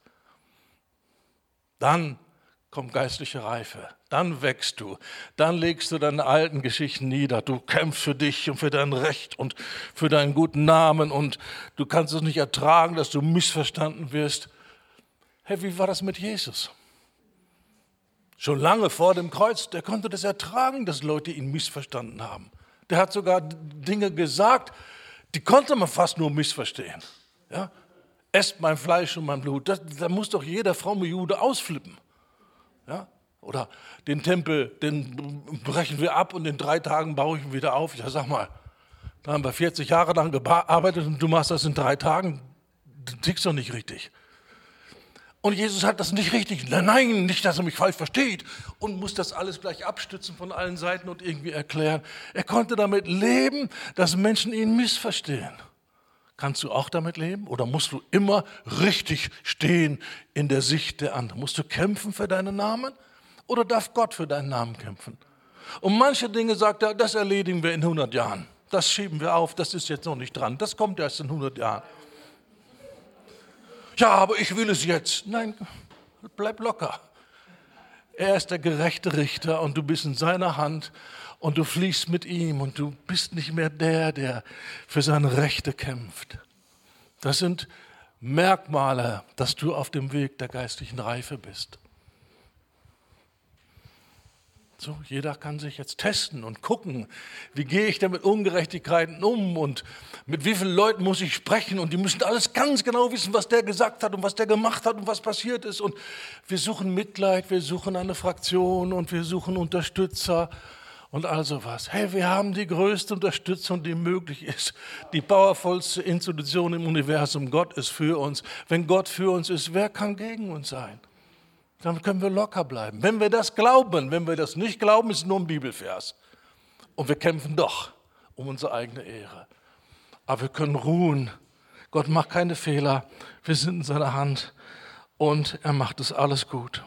Dann kommt geistliche Reife, dann wächst du, dann legst du deine alten Geschichten nieder, du kämpfst für dich und für dein Recht und für deinen guten Namen und du kannst es nicht ertragen, dass du missverstanden wirst. Hey, wie war das mit Jesus? Schon lange vor dem Kreuz, der konnte das ertragen, dass Leute ihn missverstanden haben. Der hat sogar Dinge gesagt, die konnte man fast nur missverstehen. Ja? Esst mein Fleisch und mein Blut, das, da muss doch jeder fromme Jude ausflippen. Ja? Oder den Tempel, den brechen wir ab und in drei Tagen baue ich ihn wieder auf. Ja, sag mal, da haben wir vierzig Jahre lang gearbeitet und du machst das in drei Tagen, du tickst doch nicht richtig. Und Jesus hat das nicht richtig, nein, nicht, dass er mich falsch versteht und muss das alles gleich abstützen von allen Seiten und irgendwie erklären. Er konnte damit leben, dass Menschen ihn missverstehen. Kannst du auch damit leben oder musst du immer richtig stehen in der Sicht der anderen? Musst du kämpfen für deinen Namen oder darf Gott für deinen Namen kämpfen? Und manche Dinge sagt er, das erledigen wir in hundert Jahren. Das schieben wir auf, das ist jetzt noch nicht dran, das kommt erst in hundert Jahren. Ja, aber ich will es jetzt. Nein, bleib locker. Er ist der gerechte Richter und du bist in seiner Hand und du fliehst mit ihm und du bist nicht mehr der, der für seine Rechte kämpft. Das sind Merkmale, dass du auf dem Weg der geistlichen Reife bist. So, jeder kann sich jetzt testen und gucken, wie gehe ich denn mit Ungerechtigkeiten um und mit wie vielen Leuten muss ich sprechen und die müssen alles ganz genau wissen, was der gesagt hat und was der gemacht hat und was passiert ist. Und wir suchen Mitleid, wir suchen eine Fraktion und wir suchen Unterstützer und all sowas. Hey, wir haben die größte Unterstützung, die möglich ist, die powervollste Institution im Universum. Gott ist für uns. Wenn Gott für uns ist, wer kann gegen uns sein? Dann können wir locker bleiben. Wenn wir das glauben, wenn wir das nicht glauben, ist es nur ein Bibelvers. Und wir kämpfen doch um unsere eigene Ehre. Aber wir können ruhen. Gott macht keine Fehler. Wir sind in seiner Hand und er macht es alles gut.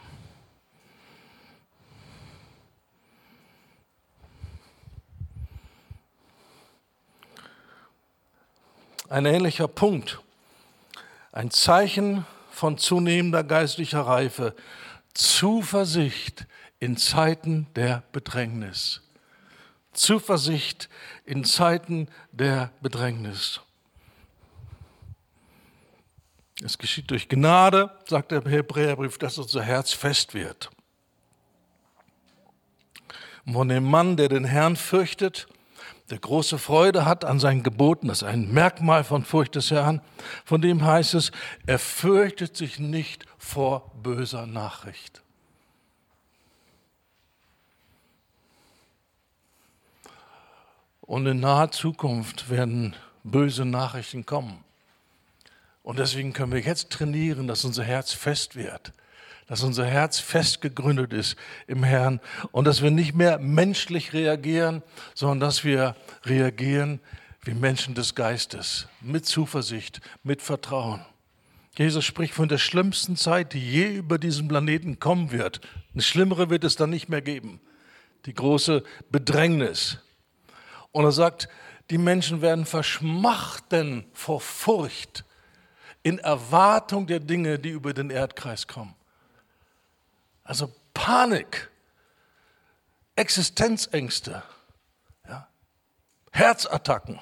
Ein ähnlicher Punkt, ein Zeichen von zunehmender geistlicher Reife, Zuversicht in Zeiten der Bedrängnis. Zuversicht in Zeiten der Bedrängnis. Es geschieht durch Gnade, sagt der Hebräerbrief, dass unser Herz fest wird. Und von dem Mann, der den Herrn fürchtet, der große Freude hat an seinen Geboten, das ist ein Merkmal von Furcht des Herrn, von dem heißt es, er fürchtet sich nicht vor böser Nachricht. Und in naher Zukunft werden böse Nachrichten kommen. Und deswegen können wir jetzt trainieren, dass unser Herz fest wird, dass unser Herz fest gegründet ist im Herrn und dass wir nicht mehr menschlich reagieren, sondern dass wir reagieren wie Menschen des Geistes, mit Zuversicht, mit Vertrauen. Jesus spricht von der schlimmsten Zeit, die je über diesen Planeten kommen wird. Eine schlimmere wird es dann nicht mehr geben. die große Bedrängnis. Und er sagt, die Menschen werden verschmachten vor Furcht in Erwartung der Dinge, die über den Erdkreis kommen. Also Panik, Existenzängste, ja, Herzattacken.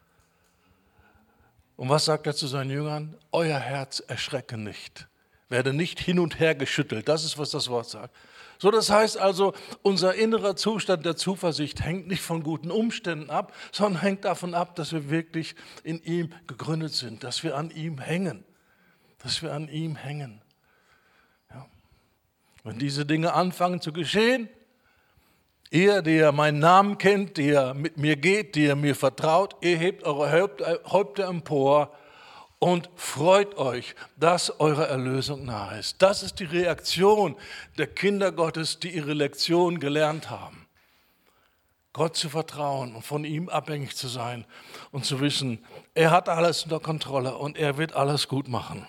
Und was sagt er zu seinen Jüngern? Euer Herz erschrecke nicht, werde nicht hin und her geschüttelt. Das ist, was das Wort sagt. So, das heißt also, unser innerer Zustand der Zuversicht hängt nicht von guten Umständen ab, sondern hängt davon ab, dass wir wirklich in ihm gegründet sind, dass wir an ihm hängen, dass wir an ihm hängen. Ja. Wenn diese Dinge anfangen zu geschehen, ihr, der meinen Namen kennt, der mit mir geht, der mir vertraut, ihr hebt eure Häupter empor und freut euch, dass eure Erlösung nahe ist. Das ist die Reaktion der Kinder Gottes, die ihre Lektion gelernt haben. Gott zu vertrauen und von ihm abhängig zu sein und zu wissen, er hat alles unter Kontrolle und er wird alles gut machen.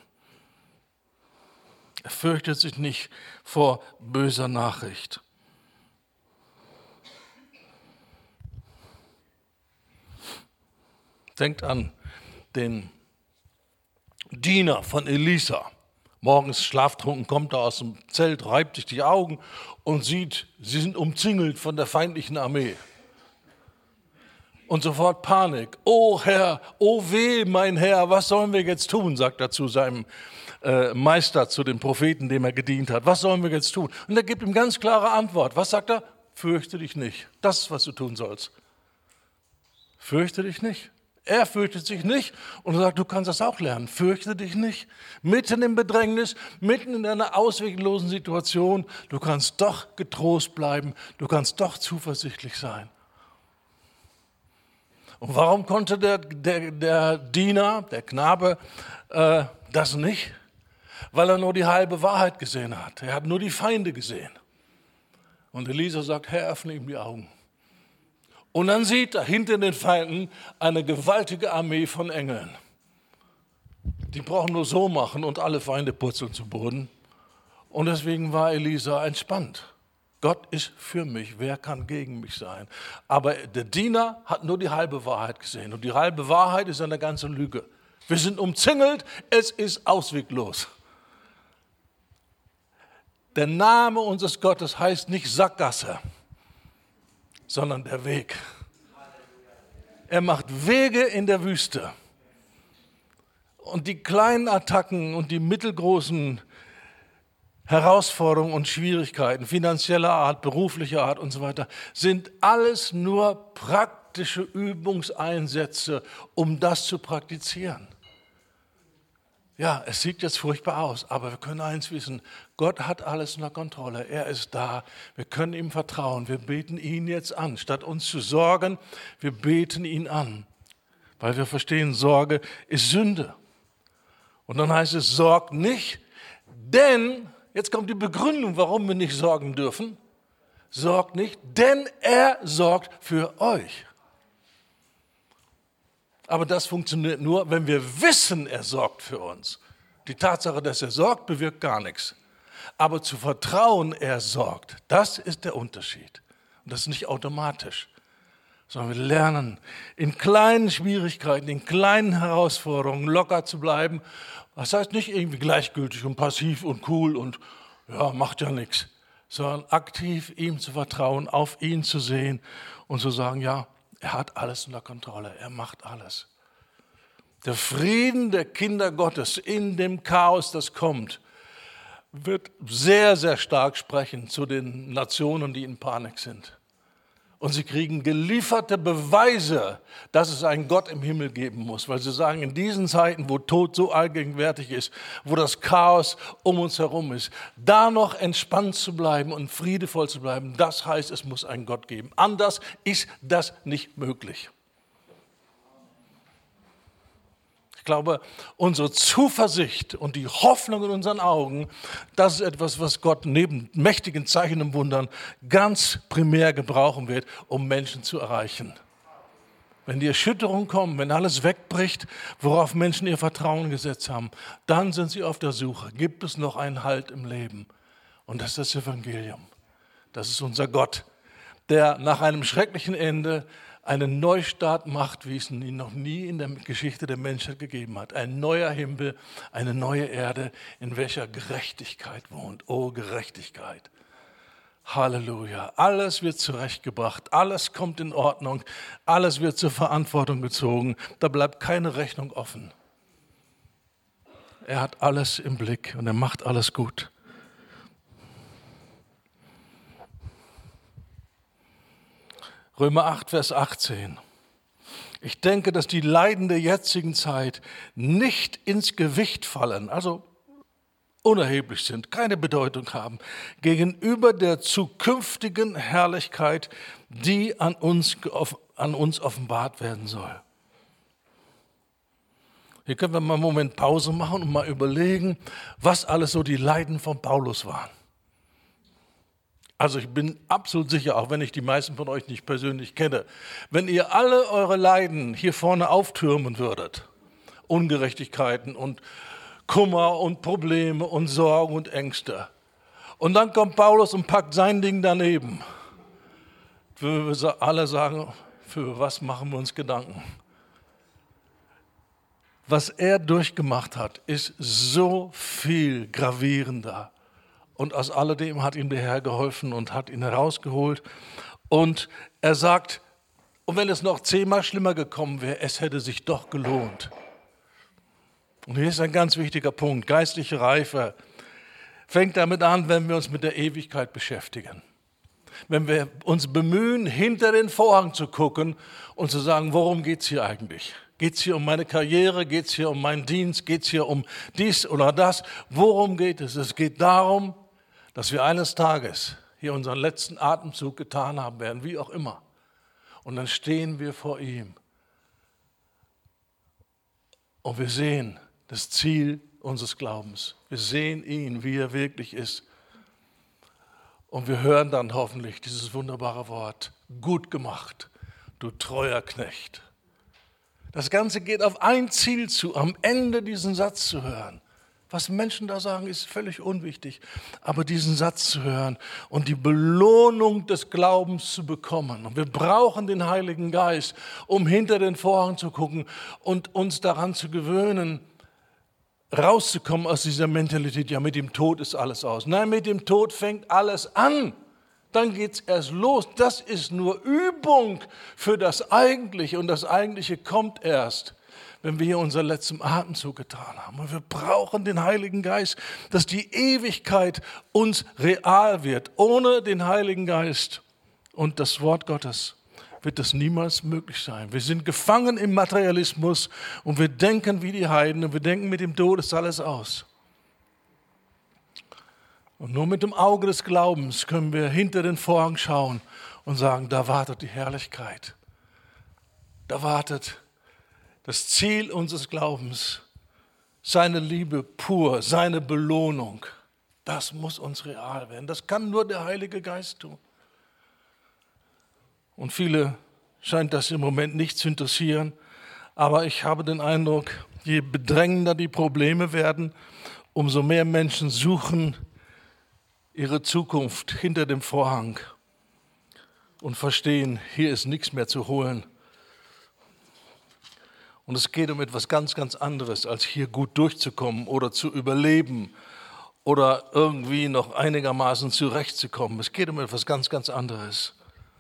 Er fürchtet sich nicht vor böser Nachricht. Denkt an den Diener von Elisa. Morgens schlaftrunken kommt er aus dem Zelt, reibt sich die Augen und sieht, sie sind umzingelt von der feindlichen Armee. Und sofort Panik. Oh Herr, oh weh, mein Herr, was sollen wir jetzt tun, sagt er zu seinem äh, Meister, zu dem Propheten, dem er gedient hat. Was sollen wir jetzt tun? Und er gibt ihm ganz klare Antwort. Was sagt er? Fürchte dich nicht. Das ist, was du tun sollst. Fürchte dich nicht. Er fürchtet sich nicht und sagt, du kannst das auch lernen. Fürchte dich nicht. Mitten im Bedrängnis, mitten in einer ausweglosen Situation, du kannst doch getrost bleiben, du kannst doch zuversichtlich sein. Und warum konnte der, der, der Diener, der Knabe, äh, das nicht? Weil er nur die halbe Wahrheit gesehen hat. Er hat nur die Feinde gesehen. Und Elisa sagt, Herr, öffne ihm die Augen. Und dann sieht er hinter den Feinden eine gewaltige Armee von Engeln. Die brauchen nur so machen und alle Feinde purzeln zu Boden. Und deswegen war Elisa entspannt. Gott ist für mich, wer kann gegen mich sein? Aber der Diener hat nur die halbe Wahrheit gesehen. Und die halbe Wahrheit ist eine ganze Lüge. Wir sind umzingelt, es ist ausweglos. Der Name unseres Gottes heißt nicht Sackgasse, sondern der Weg. Er macht Wege in der Wüste. Und die kleinen Attacken und die mittelgroßen Herausforderungen und Schwierigkeiten, finanzieller Art, beruflicher Art und so weiter, sind alles nur praktische Übungseinsätze, um das zu praktizieren. Ja, es sieht jetzt furchtbar aus, aber wir können eins wissen, Gott hat alles unter Kontrolle, er ist da, wir können ihm vertrauen, wir beten ihn jetzt an. Statt uns zu sorgen, wir beten ihn an, weil wir verstehen, Sorge ist Sünde. Und dann heißt es, sorgt nicht, denn, jetzt kommt die Begründung, warum wir nicht sorgen dürfen, sorgt nicht, denn er sorgt für euch. Aber das funktioniert nur, wenn wir wissen, er sorgt für uns. Die Tatsache, dass er sorgt, bewirkt gar nichts. Aber zu vertrauen, er sorgt, das ist der Unterschied. Und das ist nicht automatisch, sondern wir lernen, in kleinen Schwierigkeiten, in kleinen Herausforderungen locker zu bleiben. Das heißt nicht irgendwie gleichgültig und passiv und cool und ja, macht ja nichts, sondern aktiv ihm zu vertrauen, auf ihn zu sehen und zu sagen, ja, er hat alles unter Kontrolle, er macht alles. Der Frieden der Kinder Gottes in dem Chaos, das kommt, wird sehr, sehr stark sprechen zu den Nationen, die in Panik sind. Und sie kriegen gelieferte Beweise, dass es einen Gott im Himmel geben muss. Weil sie sagen, in diesen Zeiten, wo Tod so allgegenwärtig ist, wo das Chaos um uns herum ist, da noch entspannt zu bleiben und friedevoll zu bleiben, das heißt, es muss einen Gott geben. Anders ist das nicht möglich. Ich glaube, unsere Zuversicht und die Hoffnung in unseren Augen, das ist etwas, was Gott neben mächtigen Zeichen und Wundern ganz primär gebrauchen wird, um Menschen zu erreichen. Wenn die Erschütterung kommt, wenn alles wegbricht, worauf Menschen ihr Vertrauen gesetzt haben, dann sind sie auf der Suche. Gibt es noch einen Halt im Leben? Und das ist das Evangelium. Das ist unser Gott, der nach einem schrecklichen Ende einen Neustart macht, wie es ihn noch nie in der Geschichte der Menschheit gegeben hat. Ein neuer Himmel, eine neue Erde, in welcher Gerechtigkeit wohnt. Oh, Gerechtigkeit. Halleluja. Alles wird zurechtgebracht, alles kommt in Ordnung, alles wird zur Verantwortung gezogen. Da bleibt keine Rechnung offen. Er hat alles im Blick und er macht alles gut. Römer acht, Vers achtzehn. Ich denke, dass die Leiden der jetzigen Zeit nicht ins Gewicht fallen, also unerheblich sind, keine Bedeutung haben, gegenüber der zukünftigen Herrlichkeit, die an uns, an uns offenbart werden soll. Hier können wir mal einen Moment Pause machen und mal überlegen, was alles so die Leiden von Paulus waren. Also ich bin absolut sicher, auch wenn ich die meisten von euch nicht persönlich kenne, wenn ihr alle eure Leiden hier vorne auftürmen würdet, Ungerechtigkeiten und Kummer und Probleme und Sorgen und Ängste, und dann kommt Paulus und packt sein Ding daneben, würden wir alle sagen, für was machen wir uns Gedanken? Was er durchgemacht hat, ist so viel gravierender. Und aus alledem hat ihm der Herr geholfen und hat ihn herausgeholt. Und er sagt, und wenn es noch zehnmal schlimmer gekommen wäre, es hätte sich doch gelohnt. Und hier ist ein ganz wichtiger Punkt. Geistliche Reife fängt damit an, wenn wir uns mit der Ewigkeit beschäftigen. Wenn wir uns bemühen, hinter den Vorhang zu gucken und zu sagen, worum geht es hier eigentlich? Geht es hier um meine Karriere? Geht es hier um meinen Dienst? Geht es hier um dies oder das? Worum geht es? Es geht darum, dass wir eines Tages hier unseren letzten Atemzug getan haben werden, wie auch immer. Und dann stehen wir vor ihm. Und wir sehen das Ziel unseres Glaubens. Wir sehen ihn, wie er wirklich ist. Und wir hören dann hoffentlich dieses wunderbare Wort, gut gemacht, du treuer Knecht. Das Ganze geht auf ein Ziel zu, am Ende diesen Satz zu hören. Was Menschen da sagen, ist völlig unwichtig. Aber diesen Satz zu hören und die Belohnung des Glaubens zu bekommen. Und wir brauchen den Heiligen Geist, um hinter den Vorhang zu gucken und uns daran zu gewöhnen, rauszukommen aus dieser Mentalität, ja, mit dem Tod ist alles aus. Nein, mit dem Tod fängt alles an. Dann geht es erst los. Das ist nur Übung für das Eigentliche. Und das Eigentliche kommt erst, wenn wir hier unseren letzten Atemzug getan haben. Und wir brauchen den Heiligen Geist, dass die Ewigkeit uns real wird. Ohne den Heiligen Geist und das Wort Gottes wird das niemals möglich sein. Wir sind gefangen im Materialismus und wir denken wie die Heiden und wir denken, mit dem Tod ist alles aus. Und nur mit dem Auge des Glaubens können wir hinter den Vorhang schauen und sagen, da wartet die Herrlichkeit. Da wartet das Ziel unseres Glaubens, seine Liebe pur, seine Belohnung. Das muss uns real werden. Das kann nur der Heilige Geist tun. Und viele scheint das im Moment nicht zu interessieren. Aber ich habe den Eindruck, je bedrängender die Probleme werden, umso mehr Menschen suchen ihre Zukunft hinter dem Vorhang und verstehen, hier ist nichts mehr zu holen. Und es geht um etwas ganz, ganz anderes, als hier gut durchzukommen oder zu überleben oder irgendwie noch einigermaßen zurechtzukommen. Es geht um etwas ganz, ganz anderes.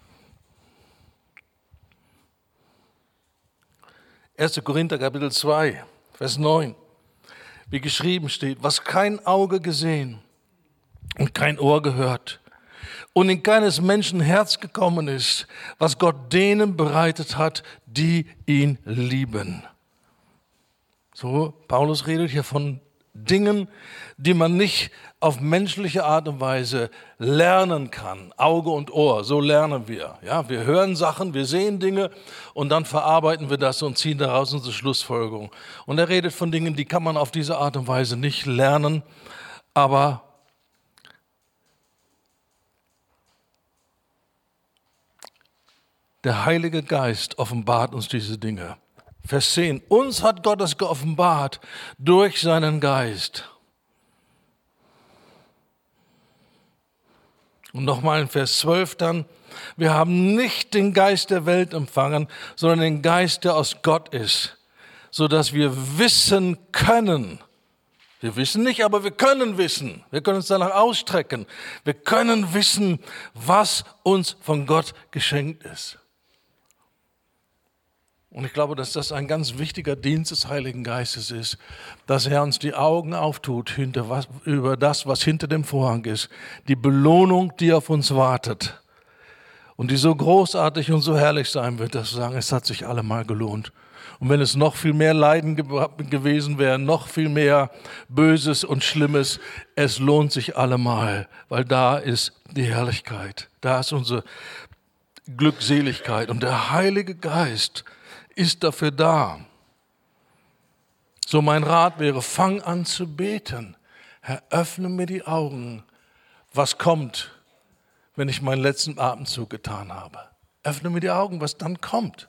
erster Korinther Kapitel zwei, Vers neun, wie geschrieben steht, was kein Auge gesehen und kein Ohr gehört und in keines Menschen Herz gekommen ist, was Gott denen bereitet hat, die ihn lieben. So, Paulus redet hier von Dingen, die man nicht auf menschliche Art und Weise lernen kann. Auge und Ohr, so lernen wir. Ja, wir hören Sachen, wir sehen Dinge und dann verarbeiten wir das und ziehen daraus unsere Schlussfolgerung. Und er redet von Dingen, die kann man auf diese Art und Weise nicht lernen, aber der Heilige Geist offenbart uns diese Dinge. Vers zehn. Uns hat Gott es geoffenbart durch seinen Geist. Und nochmal in Vers zwölf dann, wir haben nicht den Geist der Welt empfangen, sondern den Geist, der aus Gott ist, sodass wir wissen können. Wir wissen nicht, aber wir können wissen. Wir können uns danach ausstrecken. Wir können wissen, was uns von Gott geschenkt ist. Und ich glaube, dass das ein ganz wichtiger Dienst des Heiligen Geistes ist, dass er uns die Augen auftut hinter was, über das, was hinter dem Vorhang ist. Die Belohnung, die auf uns wartet und die so großartig und so herrlich sein wird, dass wir sagen, es hat sich allemal gelohnt. Und wenn es noch viel mehr Leiden ge- gewesen wäre, noch viel mehr Böses und Schlimmes, es lohnt sich allemal, weil da ist die Herrlichkeit, da ist unsere Glückseligkeit und der Heilige Geist ist dafür da. So mein Rat wäre, fang an zu beten. Herr, öffne mir die Augen. Was kommt, wenn ich meinen letzten Atemzug getan habe? Öffne mir die Augen, was dann kommt.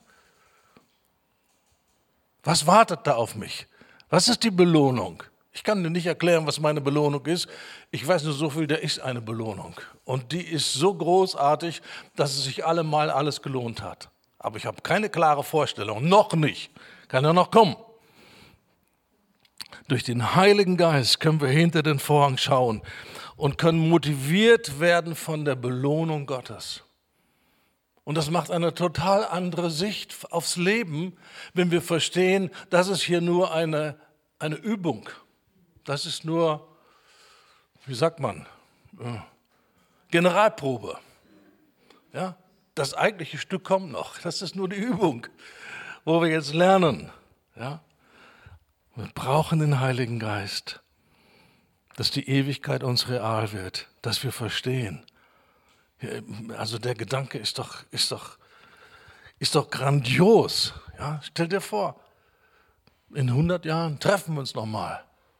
Was wartet da auf mich? Was ist die Belohnung? Ich kann dir nicht erklären, was meine Belohnung ist. Ich weiß nur so viel, da ist eine Belohnung. Und die ist so großartig, dass es sich allemal alles gelohnt hat. Aber ich habe keine klare Vorstellung, noch nicht. Kann ja noch kommen. Durch den Heiligen Geist können wir hinter den Vorhang schauen und können motiviert werden von der Belohnung Gottes. Und das macht eine total andere Sicht aufs Leben, wenn wir verstehen, das ist hier nur eine, eine Übung. Das ist nur, wie sagt man, Generalprobe. Ja? Das eigentliche Stück kommt noch. Das ist nur die Übung, wo wir jetzt lernen. Ja? Wir brauchen den Heiligen Geist, dass die Ewigkeit uns real wird, dass wir verstehen. Also der Gedanke ist doch, ist doch, ist doch grandios. Ja? Stell dir vor, in hundert Jahren treffen wir uns nochmal.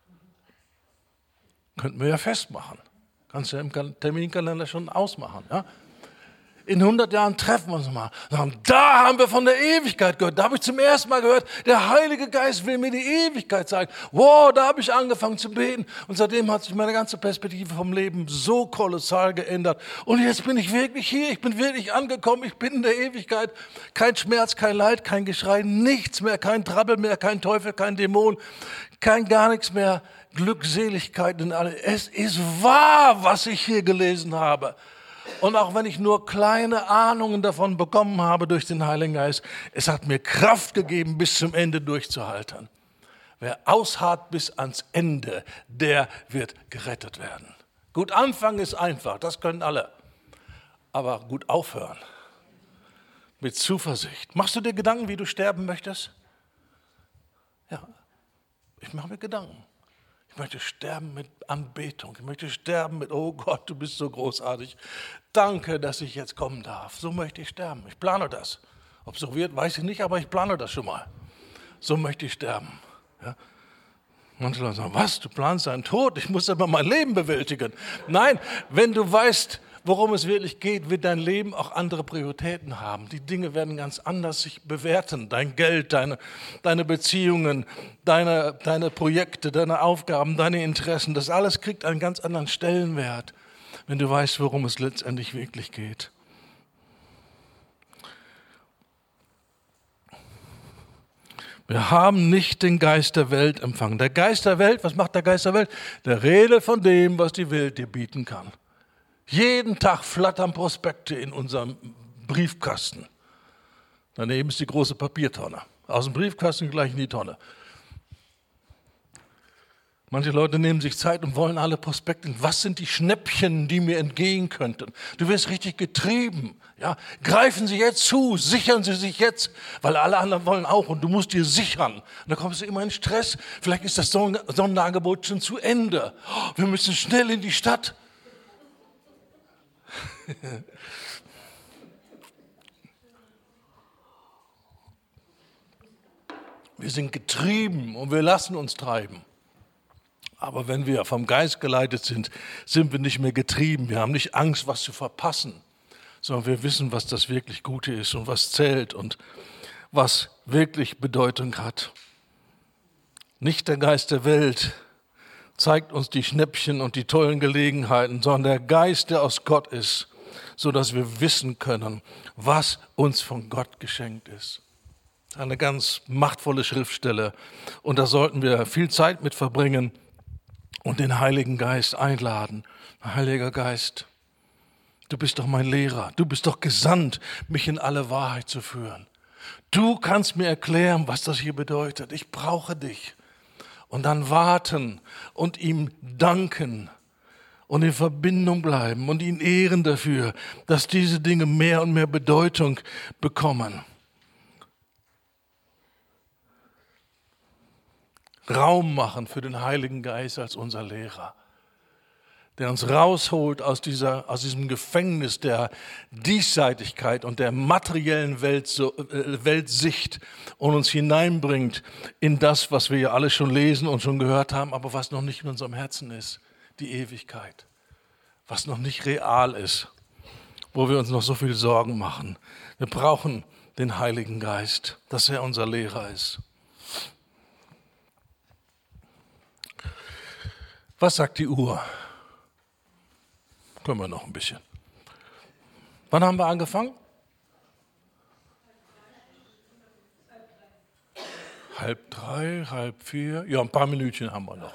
Könnten wir ja festmachen. Kannst du ja im Terminkalender schon ausmachen. Ja? In hundert Jahren treffen wir uns mal. Da haben wir von der Ewigkeit gehört. Da habe ich zum ersten Mal gehört, der Heilige Geist will mir die Ewigkeit zeigen. Wow, da habe ich angefangen zu beten. Und seitdem hat sich meine ganze Perspektive vom Leben so kolossal geändert. Und jetzt bin ich wirklich hier. Ich bin wirklich angekommen. Ich bin in der Ewigkeit. Kein Schmerz, kein Leid, kein Geschrei, nichts mehr. Kein Trouble mehr, kein Teufel, kein Dämon, kein gar nichts mehr. Glückseligkeit in alle. Es ist wahr, was ich hier gelesen habe. Und auch wenn ich nur kleine Ahnungen davon bekommen habe durch den Heiligen Geist, es hat mir Kraft gegeben, bis zum Ende durchzuhalten. Wer ausharrt bis ans Ende, der wird gerettet werden. Gut anfangen ist einfach, das können alle. Aber gut aufhören, mit Zuversicht. Machst du dir Gedanken, wie du sterben möchtest? Ja, ich mache mir Gedanken. Ich möchte sterben mit Anbetung. Ich möchte sterben mit, oh Gott, du bist so großartig. Danke, dass ich jetzt kommen darf. So möchte ich sterben. Ich plane das. Ob es so wird, weiß ich nicht, aber ich plane das schon mal. So möchte ich sterben. Ja? Manche Leute sagen, was, du planst deinen Tod? Ich muss aber mein Leben bewältigen. Nein, wenn du weißt, worum es wirklich geht, wird dein Leben auch andere Prioritäten haben. Die Dinge werden ganz anders sich bewerten. Dein Geld, deine, deine Beziehungen, deine, deine Projekte, deine Aufgaben, deine Interessen, das alles kriegt einen ganz anderen Stellenwert, wenn du weißt, worum es letztendlich wirklich geht. Wir haben nicht den Geist der Welt empfangen. Der Geist der Welt, was macht der Geist der Welt? Der redet von dem, was die Welt dir bieten kann. Jeden Tag flattern Prospekte in unserem Briefkasten. Daneben ist die große Papiertonne. Aus dem Briefkasten gleich in die Tonne. Manche Leute nehmen sich Zeit und wollen alle Prospekte. Was sind die Schnäppchen, die mir entgehen könnten? Du wirst richtig getrieben. Ja? Greifen Sie jetzt zu, sichern Sie sich jetzt, weil alle anderen wollen auch und du musst dir sichern. Und da kommst du immer in Stress. Vielleicht ist das Sonderangebot schon zu Ende. Wir müssen schnell in die Stadt. Wir sind getrieben und wir lassen uns treiben. Aber wenn wir vom Geist geleitet sind, sind wir nicht mehr getrieben. Wir haben nicht Angst, was zu verpassen, sondern wir wissen, was das wirklich Gute ist und was zählt und was wirklich Bedeutung hat. Nicht der Geist der Welt, zeigt uns die Schnäppchen und die tollen Gelegenheiten, sondern der Geist, der aus Gott ist, sodass wir wissen können, was uns von Gott geschenkt ist. Eine ganz machtvolle Schriftstelle und da sollten wir viel Zeit mit verbringen und den Heiligen Geist einladen. Heiliger Geist, du bist doch mein Lehrer, du bist doch gesandt, mich in alle Wahrheit zu führen. Du kannst mir erklären, was das hier bedeutet. Ich brauche dich. Und dann warten und ihm danken und in Verbindung bleiben und ihn ehren dafür, dass diese Dinge mehr und mehr Bedeutung bekommen. Raum machen für den Heiligen Geist als unser Lehrer, der uns rausholt aus, dieser, aus diesem Gefängnis der Diesseitigkeit und der materiellen Welt, so, äh, Weltsicht und uns hineinbringt in das, was wir ja alle schon lesen und schon gehört haben, aber was noch nicht in unserem Herzen ist, die Ewigkeit, was noch nicht real ist, wo wir uns noch so viel Sorgen machen. Wir brauchen den Heiligen Geist, dass er unser Lehrer ist. Was sagt die Uhr? Können wir noch ein bisschen. Wann haben wir angefangen? Halb drei, halb vier. Ja, ein paar Minütchen haben wir noch.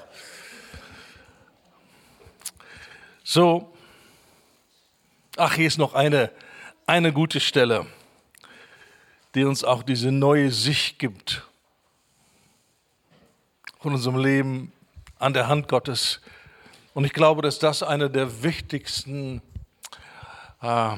So. Ach, hier ist noch eine, eine gute Stelle, die uns auch diese neue Sicht gibt von unserem Leben an der Hand Gottes. Und ich glaube, dass das eine der wichtigsten äh,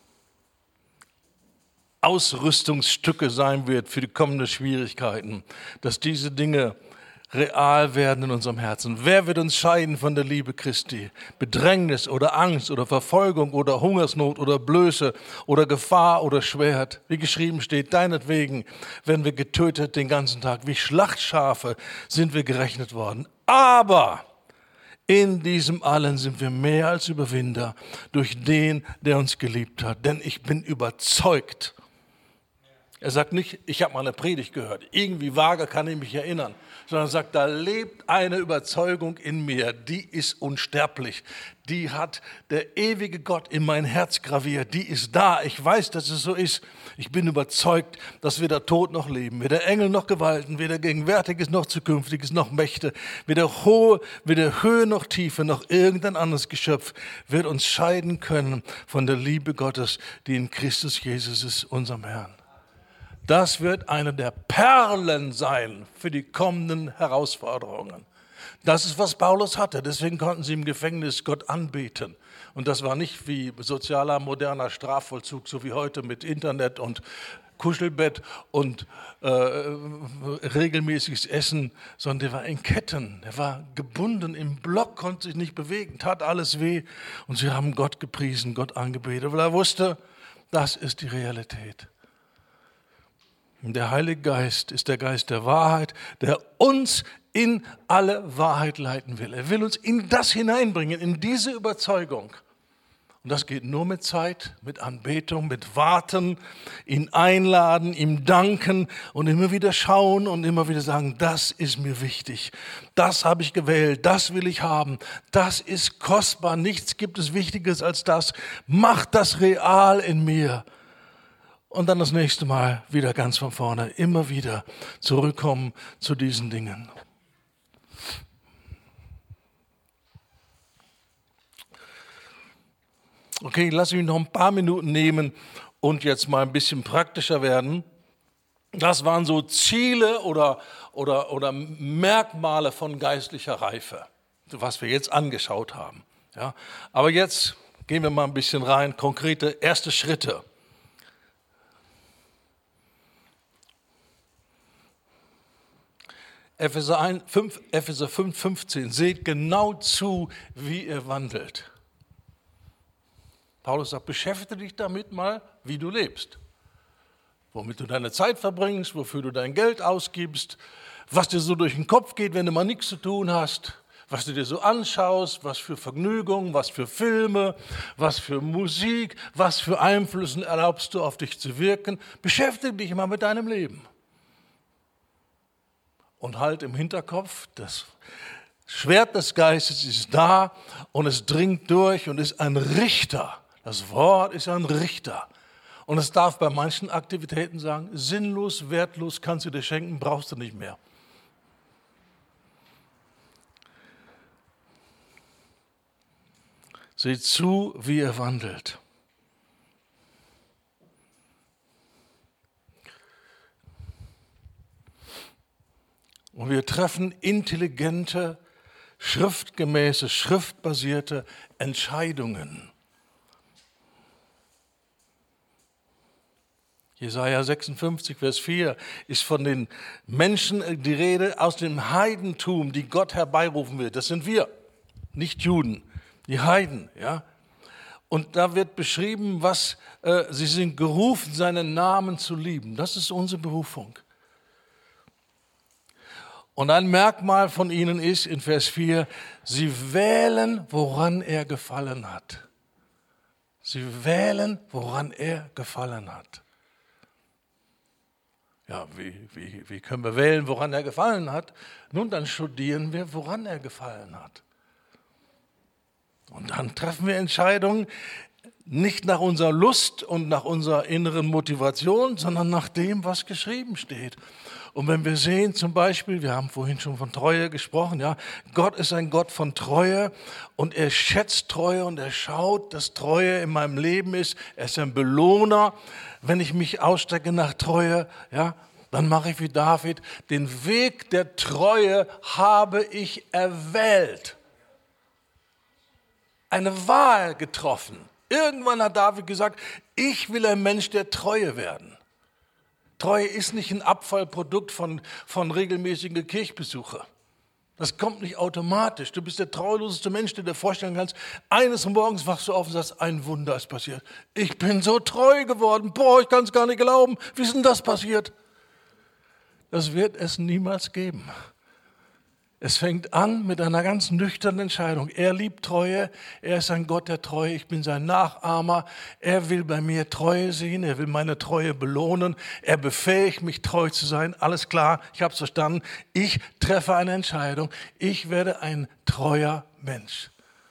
Ausrüstungsstücke sein wird für die kommenden Schwierigkeiten, dass diese Dinge real werden in unserem Herzen. Wer wird uns scheiden von der Liebe Christi? Bedrängnis oder Angst oder Verfolgung oder Hungersnot oder Blöße oder Gefahr oder Schwert. Wie geschrieben steht, deinetwegen werden wir getötet den ganzen Tag. Wie Schlachtschafe sind wir gerechnet worden. Aber in diesem allen sind wir mehr als Überwinder durch den, der uns geliebt hat. Denn ich bin überzeugt. Er sagt nicht, ich habe mal eine Predigt gehört, irgendwie vage kann ich mich erinnern, sondern er sagt, da lebt eine Überzeugung in mir, die ist unsterblich. Die hat der ewige Gott in mein Herz graviert, die ist da. Ich weiß, dass es so ist. Ich bin überzeugt, dass weder Tod noch Leben, weder Engel noch Gewalten, weder Gegenwärtiges noch Zukünftiges noch Mächte, weder Hohe, weder Höhe noch Tiefe noch irgendein anderes Geschöpf wird uns scheiden können von der Liebe Gottes, die in Christus Jesus ist, unserem Herrn. Das wird eine der Perlen sein für die kommenden Herausforderungen. Das ist, was Paulus hatte. Deswegen konnten sie im Gefängnis Gott anbeten. Und das war nicht wie sozialer, moderner Strafvollzug, so wie heute mit Internet und Kuschelbett und äh, regelmäßiges Essen, sondern der war in Ketten. Der war gebunden im Block, konnte sich nicht bewegen, tat alles weh. Und sie haben Gott gepriesen, Gott angebetet, weil er wusste, das ist die Realität. Der Heilige Geist ist der Geist der Wahrheit, der uns in alle Wahrheit leiten will. Er will uns in das hineinbringen, in diese Überzeugung. Und das geht nur mit Zeit, mit Anbetung, mit Warten, ihn einladen, ihm danken und immer wieder schauen und immer wieder sagen, das ist mir wichtig, das habe ich gewählt, das will ich haben, das ist kostbar, nichts gibt es Wichtiges als das. Mach das real in mir. Und dann das nächste Mal wieder ganz von vorne, immer wieder zurückkommen zu diesen Dingen. Okay, lass mich noch ein paar Minuten nehmen und jetzt mal ein bisschen praktischer werden. Das waren so Ziele oder, oder, oder Merkmale von geistlicher Reife, was wir jetzt angeschaut haben. Ja, aber jetzt gehen wir mal ein bisschen rein, konkrete erste Schritte. Epheser fünf, Epheser fünf, fünfzehn, seht genau zu, wie ihr wandelt. Paulus sagt, beschäftige dich damit mal, wie du lebst. Womit du deine Zeit verbringst, wofür du dein Geld ausgibst, was dir so durch den Kopf geht, wenn du mal nichts zu tun hast, was du dir so anschaust, was für Vergnügungen, was für Filme, was für Musik, was für Einflüsse erlaubst du, auf dich zu wirken. Beschäftige dich mal mit deinem Leben. Und halt im Hinterkopf, das Schwert des Geistes ist da und es dringt durch und ist ein Richter. Das Wort ist ein Richter. Und es darf bei manchen Aktivitäten sagen, sinnlos, wertlos, kannst du dir schenken, brauchst du nicht mehr. Seht zu, wie ihr wandelt. Und wir treffen intelligente, schriftgemäße, schriftbasierte Entscheidungen. Jesaja sechsundfünfzig, Vers vier ist von den Menschen die Rede aus dem Heidentum, die Gott herbeirufen will. Das sind wir, nicht Juden, die Heiden. Ja? Und da wird beschrieben, was äh, sie sind gerufen, seinen Namen zu lieben. Das ist unsere Berufung. Und ein Merkmal von ihnen ist in Vers vier, sie wählen, woran er gefallen hat. Sie wählen, woran er gefallen hat. Ja, wie, wie, wie können wir wählen, woran er gefallen hat? Nun, dann studieren wir, woran er gefallen hat. Und dann treffen wir Entscheidungen nicht nach unserer Lust und nach unserer inneren Motivation, sondern nach dem, was geschrieben steht. Und wenn wir sehen zum Beispiel, wir haben vorhin schon von Treue gesprochen, ja, Gott ist ein Gott von Treue und er schätzt Treue und er schaut, dass Treue in meinem Leben ist. Er ist ein Belohner. Wenn ich mich ausstrecke nach Treue, ja, dann mache ich wie David. Den Weg der Treue habe ich erwählt. Eine Wahl getroffen. Irgendwann hat David gesagt, ich will ein Mensch der Treue werden. Treue ist nicht ein Abfallprodukt von, von regelmäßigen Kirchbesuchen. Das kommt nicht automatisch. Du bist der treuloseste Mensch, der dir vorstellen kannst. Eines Morgens wachst du auf und sagst, ein Wunder ist passiert. Ich bin so treu geworden. Boah, ich kann es gar nicht glauben. Wie ist denn das passiert? Das wird es niemals geben. Es fängt an mit einer ganz nüchternen Entscheidung. Er liebt Treue, er ist ein Gott der Treue, ich bin sein Nachahmer. Er will bei mir Treue sehen, er will meine Treue belohnen. Er befähigt mich, treu zu sein. Alles klar, ich habe es verstanden. Ich treffe eine Entscheidung. Ich werde ein treuer Mensch.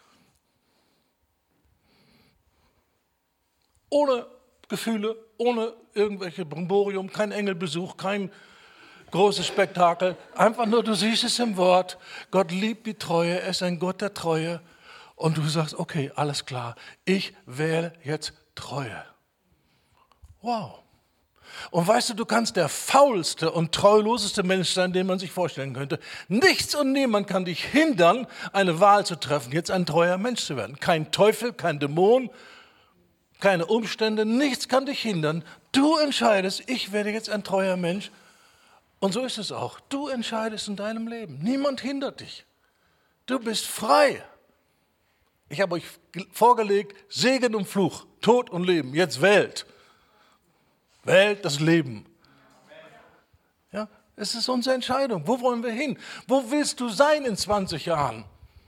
Ohne Gefühle, ohne irgendwelche Brimborium, kein Engelbesuch, kein großes Spektakel, einfach nur, du siehst es im Wort, Gott liebt die Treue, er ist ein Gott der Treue und du sagst, okay, alles klar, ich wähle jetzt Treue. Wow. Und weißt du, du kannst der faulste und treuloseste Mensch sein, den man sich vorstellen könnte. Nichts und niemand kann dich hindern, eine Wahl zu treffen, jetzt ein treuer Mensch zu werden. Kein Teufel, kein Dämon, keine Umstände, nichts kann dich hindern. Du entscheidest, ich werde jetzt ein treuer Mensch. Und so ist es auch. Du entscheidest in deinem Leben. Niemand hindert dich. Du bist frei. Ich habe euch vorgelegt, Segen und Fluch, Tod und Leben. Jetzt wählt. Wählt das Leben. Ja, es ist unsere Entscheidung. Wo wollen wir hin? Wo willst du sein in zwanzig Jahren?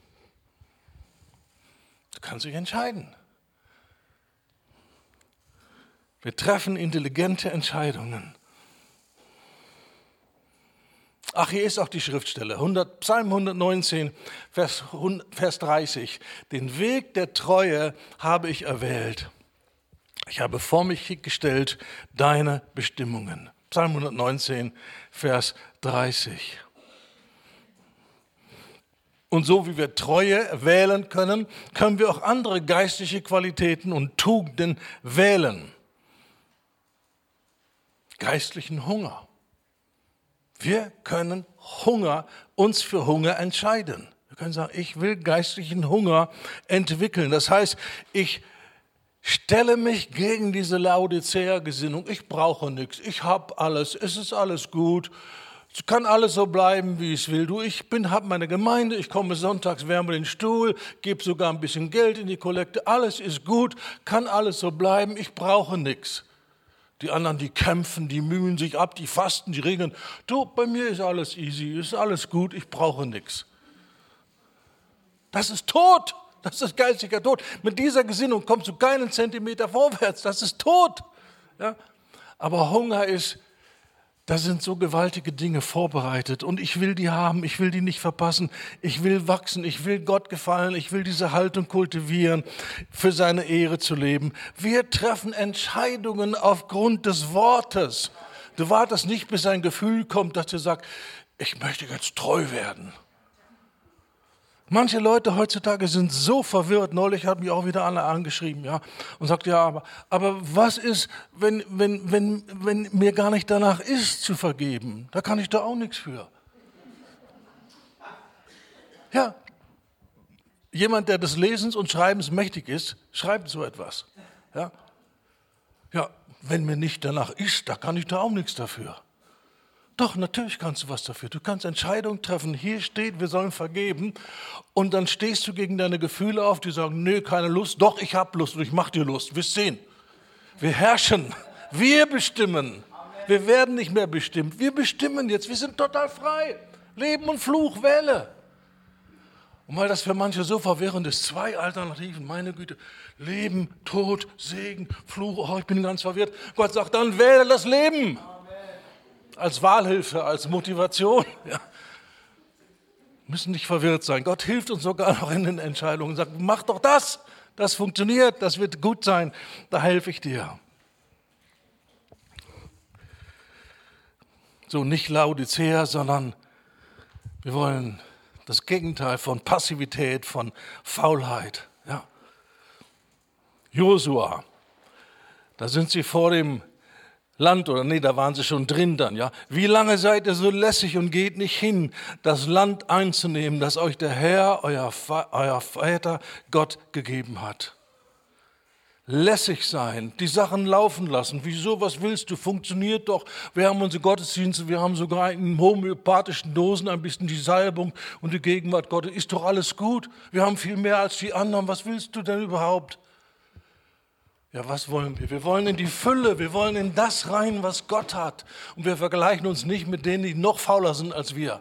Du kannst dich entscheiden. Wir treffen intelligente Entscheidungen. Ach, hier ist auch die Schriftstelle, Psalm hundertneunzehn, Vers, Vers dreißig. Den Weg der Treue habe ich erwählt. Ich habe vor mich gestellt deine Bestimmungen. Psalm hundertneunzehn, Vers dreißig. Und so wie wir Treue wählen können, können wir auch andere geistliche Qualitäten und Tugenden wählen. Geistlichen Hunger. Wir können Hunger, uns für Hunger entscheiden. Wir können sagen, ich will geistlichen Hunger entwickeln. Das heißt, ich stelle mich gegen diese Laodicea-Gesinnung. Ich brauche nichts, ich habe alles, es ist alles gut. Es kann alles so bleiben, wie ich will. Du, ich habe meine Gemeinde, ich komme sonntags, wärme den Stuhl, gebe sogar ein bisschen Geld in die Kollekte. Alles ist gut, kann alles so bleiben, ich brauche nichts. Die anderen, die kämpfen, die mühen sich ab, die fasten, die regeln. Du, bei mir ist alles easy, ist alles gut, ich brauche nichts. Das ist Tod, das ist geistiger Tod. Mit dieser Gesinnung kommst du keinen Zentimeter vorwärts, das ist Tod. Ja? Aber Hunger ist, Da sind so gewaltige Dinge vorbereitet und ich will die haben, ich will die nicht verpassen, ich will wachsen, ich will Gott gefallen, ich will diese Haltung kultivieren, für seine Ehre zu leben. Wir treffen Entscheidungen aufgrund des Wortes. Du wartest nicht, bis ein Gefühl kommt, dass dir sagt, ich möchte jetzt treu werden. Manche Leute heutzutage sind so verwirrt. Neulich hat mich auch wieder einer angeschrieben, ja, und sagt, ja, aber, aber was ist, wenn, wenn, wenn, wenn mir gar nicht danach ist, zu vergeben? Da kann ich da auch nichts für. Ja, jemand, der des Lesens und Schreibens mächtig ist, schreibt so etwas. Ja, ja, wenn mir nicht danach ist, da kann ich da auch nichts dafür. Doch, natürlich kannst du was dafür. Du kannst Entscheidungen treffen. Hier steht, wir sollen vergeben. Und dann stehst du gegen deine Gefühle auf, die sagen, nö, keine Lust. Doch, ich habe Lust und ich mache dir Lust. Wir sehen. Wir herrschen. Wir bestimmen. Wir werden nicht mehr bestimmt. Wir bestimmen jetzt. Wir sind total frei. Leben und Fluch, wähle. Und weil das für manche so verwirrend ist, zwei Alternativen, meine Güte. Leben, Tod, Segen, Fluch. Oh, ich bin ganz verwirrt. Gott sagt, dann wähle das Leben. Als Wahlhilfe, als Motivation. Ja. Müssen nicht verwirrt sein. Gott hilft uns sogar noch in den Entscheidungen. Sagt, mach doch das. Das funktioniert. Das wird gut sein. Da helfe ich dir. So, nicht Laodicea, sondern wir wollen das Gegenteil von Passivität, von Faulheit. Ja. Josua, da sind sie vor dem Land, oder nee, da waren sie schon drin dann, ja. Wie lange seid ihr so lässig und geht nicht hin, das Land einzunehmen, das euch der Herr, euer, euer Vater Gott gegeben hat? Lässig sein, die Sachen laufen lassen. Wieso, was willst du? Funktioniert doch. Wir haben unsere Gottesdienste, wir haben sogar in homöopathischen Dosen ein bisschen die Salbung und die Gegenwart Gottes. Ist doch alles gut. Wir haben viel mehr als die anderen. Was willst du denn überhaupt? Ja, was wollen wir? Wir wollen in die Fülle, wir wollen in das rein, was Gott hat. Und wir vergleichen uns nicht mit denen, die noch fauler sind als wir.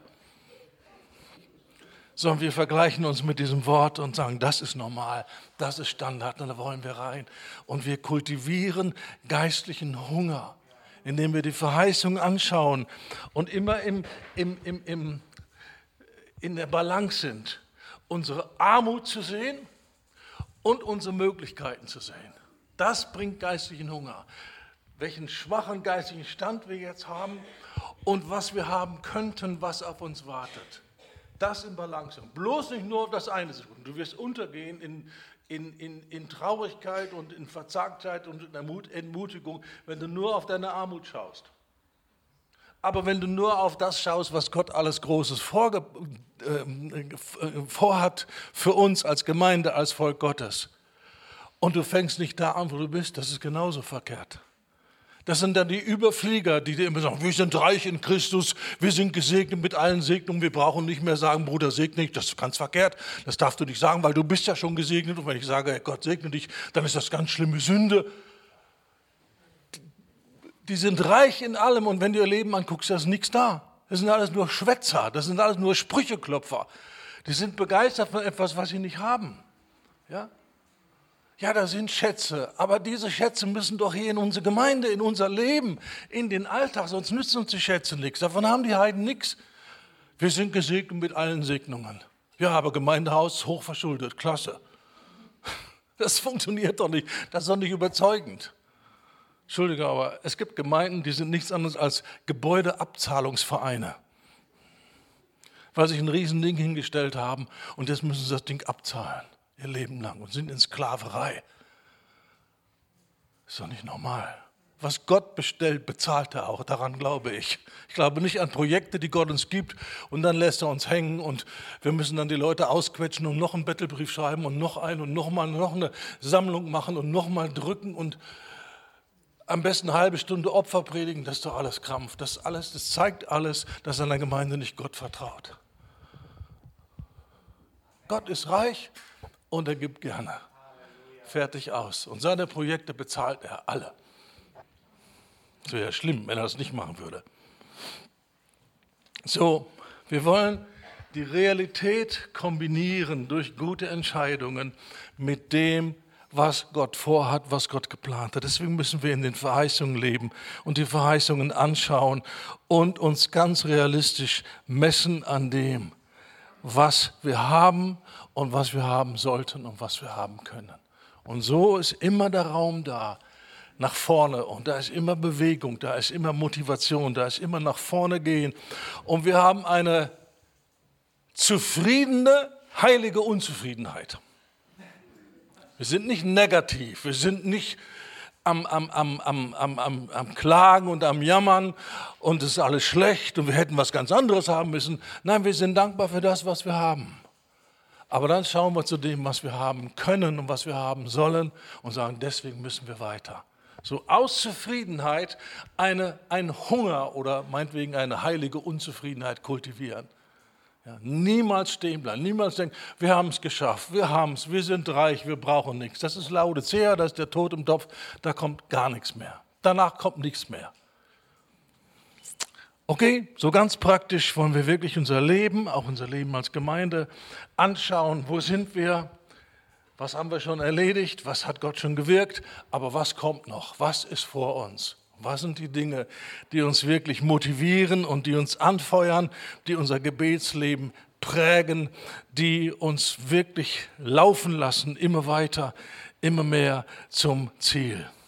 Sondern wir vergleichen uns mit diesem Wort und sagen, das ist normal, das ist Standard, und da wollen wir rein. Und wir kultivieren geistlichen Hunger, indem wir die Verheißung anschauen und immer im, im, im, im, in der Balance sind, unsere Armut zu sehen und unsere Möglichkeiten zu sehen. Das bringt geistlichen Hunger. Welchen schwachen geistlichen Stand wir jetzt haben und was wir haben könnten, was auf uns wartet. Das in Balance. Bloß nicht nur auf das eine zu tun. Du wirst untergehen in, in, in, in Traurigkeit und in Verzagtheit und in Entmutigung, wenn du nur auf deine Armut schaust. Aber wenn du nur auf das schaust, was Gott alles Großes vorge, äh, vorhat für uns als Gemeinde, als Volk Gottes, und du fängst nicht da an, wo du bist, das ist genauso verkehrt. Das sind dann die Überflieger, die dir immer sagen, wir sind reich in Christus, wir sind gesegnet mit allen Segnungen, wir brauchen nicht mehr sagen, Bruder, segne dich, das ist ganz verkehrt, das darfst du nicht sagen, weil du bist ja schon gesegnet und wenn ich sage, Gott segne dich, dann ist das ganz schlimme Sünde. Die sind reich in allem und wenn du ihr Leben anguckst, da ist nichts da. Das sind alles nur Schwätzer, das sind alles nur Sprücheklopfer. Die sind begeistert von etwas, was sie nicht haben. Ja? Ja, da sind Schätze, aber diese Schätze müssen doch hier in unsere Gemeinde, in unser Leben, in den Alltag, sonst nützen uns die Schätze nichts. Davon haben die Heiden nichts. Wir sind gesegnet mit allen Segnungen. Ja, aber Gemeindehaus hochverschuldet, klasse. Das funktioniert doch nicht, das ist doch nicht überzeugend. Entschuldige, aber es gibt Gemeinden, die sind nichts anderes als Gebäudeabzahlungsvereine, weil sich ein Riesending hingestellt haben und jetzt müssen sie das Ding abzahlen. Ihr Leben lang und sind in Sklaverei. Ist doch nicht normal. Was Gott bestellt, bezahlt er auch, daran glaube ich. Ich glaube nicht an Projekte, die Gott uns gibt und dann lässt er uns hängen und wir müssen dann die Leute ausquetschen und noch einen Bettelbrief schreiben und noch einen und noch mal noch eine Sammlung machen und noch mal drücken und am besten eine halbe Stunde Opfer predigen. Das ist doch alles Krampf. Das, alles, das zeigt alles, dass eine Gemeinde nicht Gott vertraut. Gott ist reich. Und er gibt gerne. Fertig aus. Und seine Projekte bezahlt er alle. Das wäre ja schlimm, wenn er das nicht machen würde. So, wir wollen die Realität kombinieren durch gute Entscheidungen mit dem, was Gott vorhat, was Gott geplant hat. Deswegen müssen wir in den Verheißungen leben und die Verheißungen anschauen und uns ganz realistisch messen an dem, was wir haben und was wir haben sollten und was wir haben können. Und so ist immer der Raum da, nach vorne, und da ist immer Bewegung, da ist immer Motivation, da ist immer nach vorne gehen. Und wir haben eine zufriedene, heilige Unzufriedenheit. Wir sind nicht negativ, wir sind nicht am, am, am, am, am, am, am Klagen und am Jammern und es ist alles schlecht und wir hätten was ganz anderes haben müssen. Nein, wir sind dankbar für das, was wir haben. Aber dann schauen wir zu dem, was wir haben können und was wir haben sollen und sagen, deswegen müssen wir weiter. So aus Zufriedenheit eine, ein Hunger oder meinetwegen eine heilige Unzufriedenheit kultivieren. Ja, niemals stehen bleiben, niemals denken, wir haben es geschafft, wir haben es, wir sind reich, wir brauchen nichts. Das ist Laodicea, das ist der Tod im Topf, da kommt gar nichts mehr. Danach kommt nichts mehr. Okay, so ganz praktisch wollen wir wirklich unser Leben, auch unser Leben als Gemeinde, anschauen. Wo sind wir? Was haben wir schon erledigt? Was hat Gott schon gewirkt? Aber was kommt noch? Was ist vor uns? Was sind die Dinge, die uns wirklich motivieren und die uns anfeuern, die unser Gebetsleben prägen, die uns wirklich laufen lassen, immer weiter, immer mehr zum Ziel?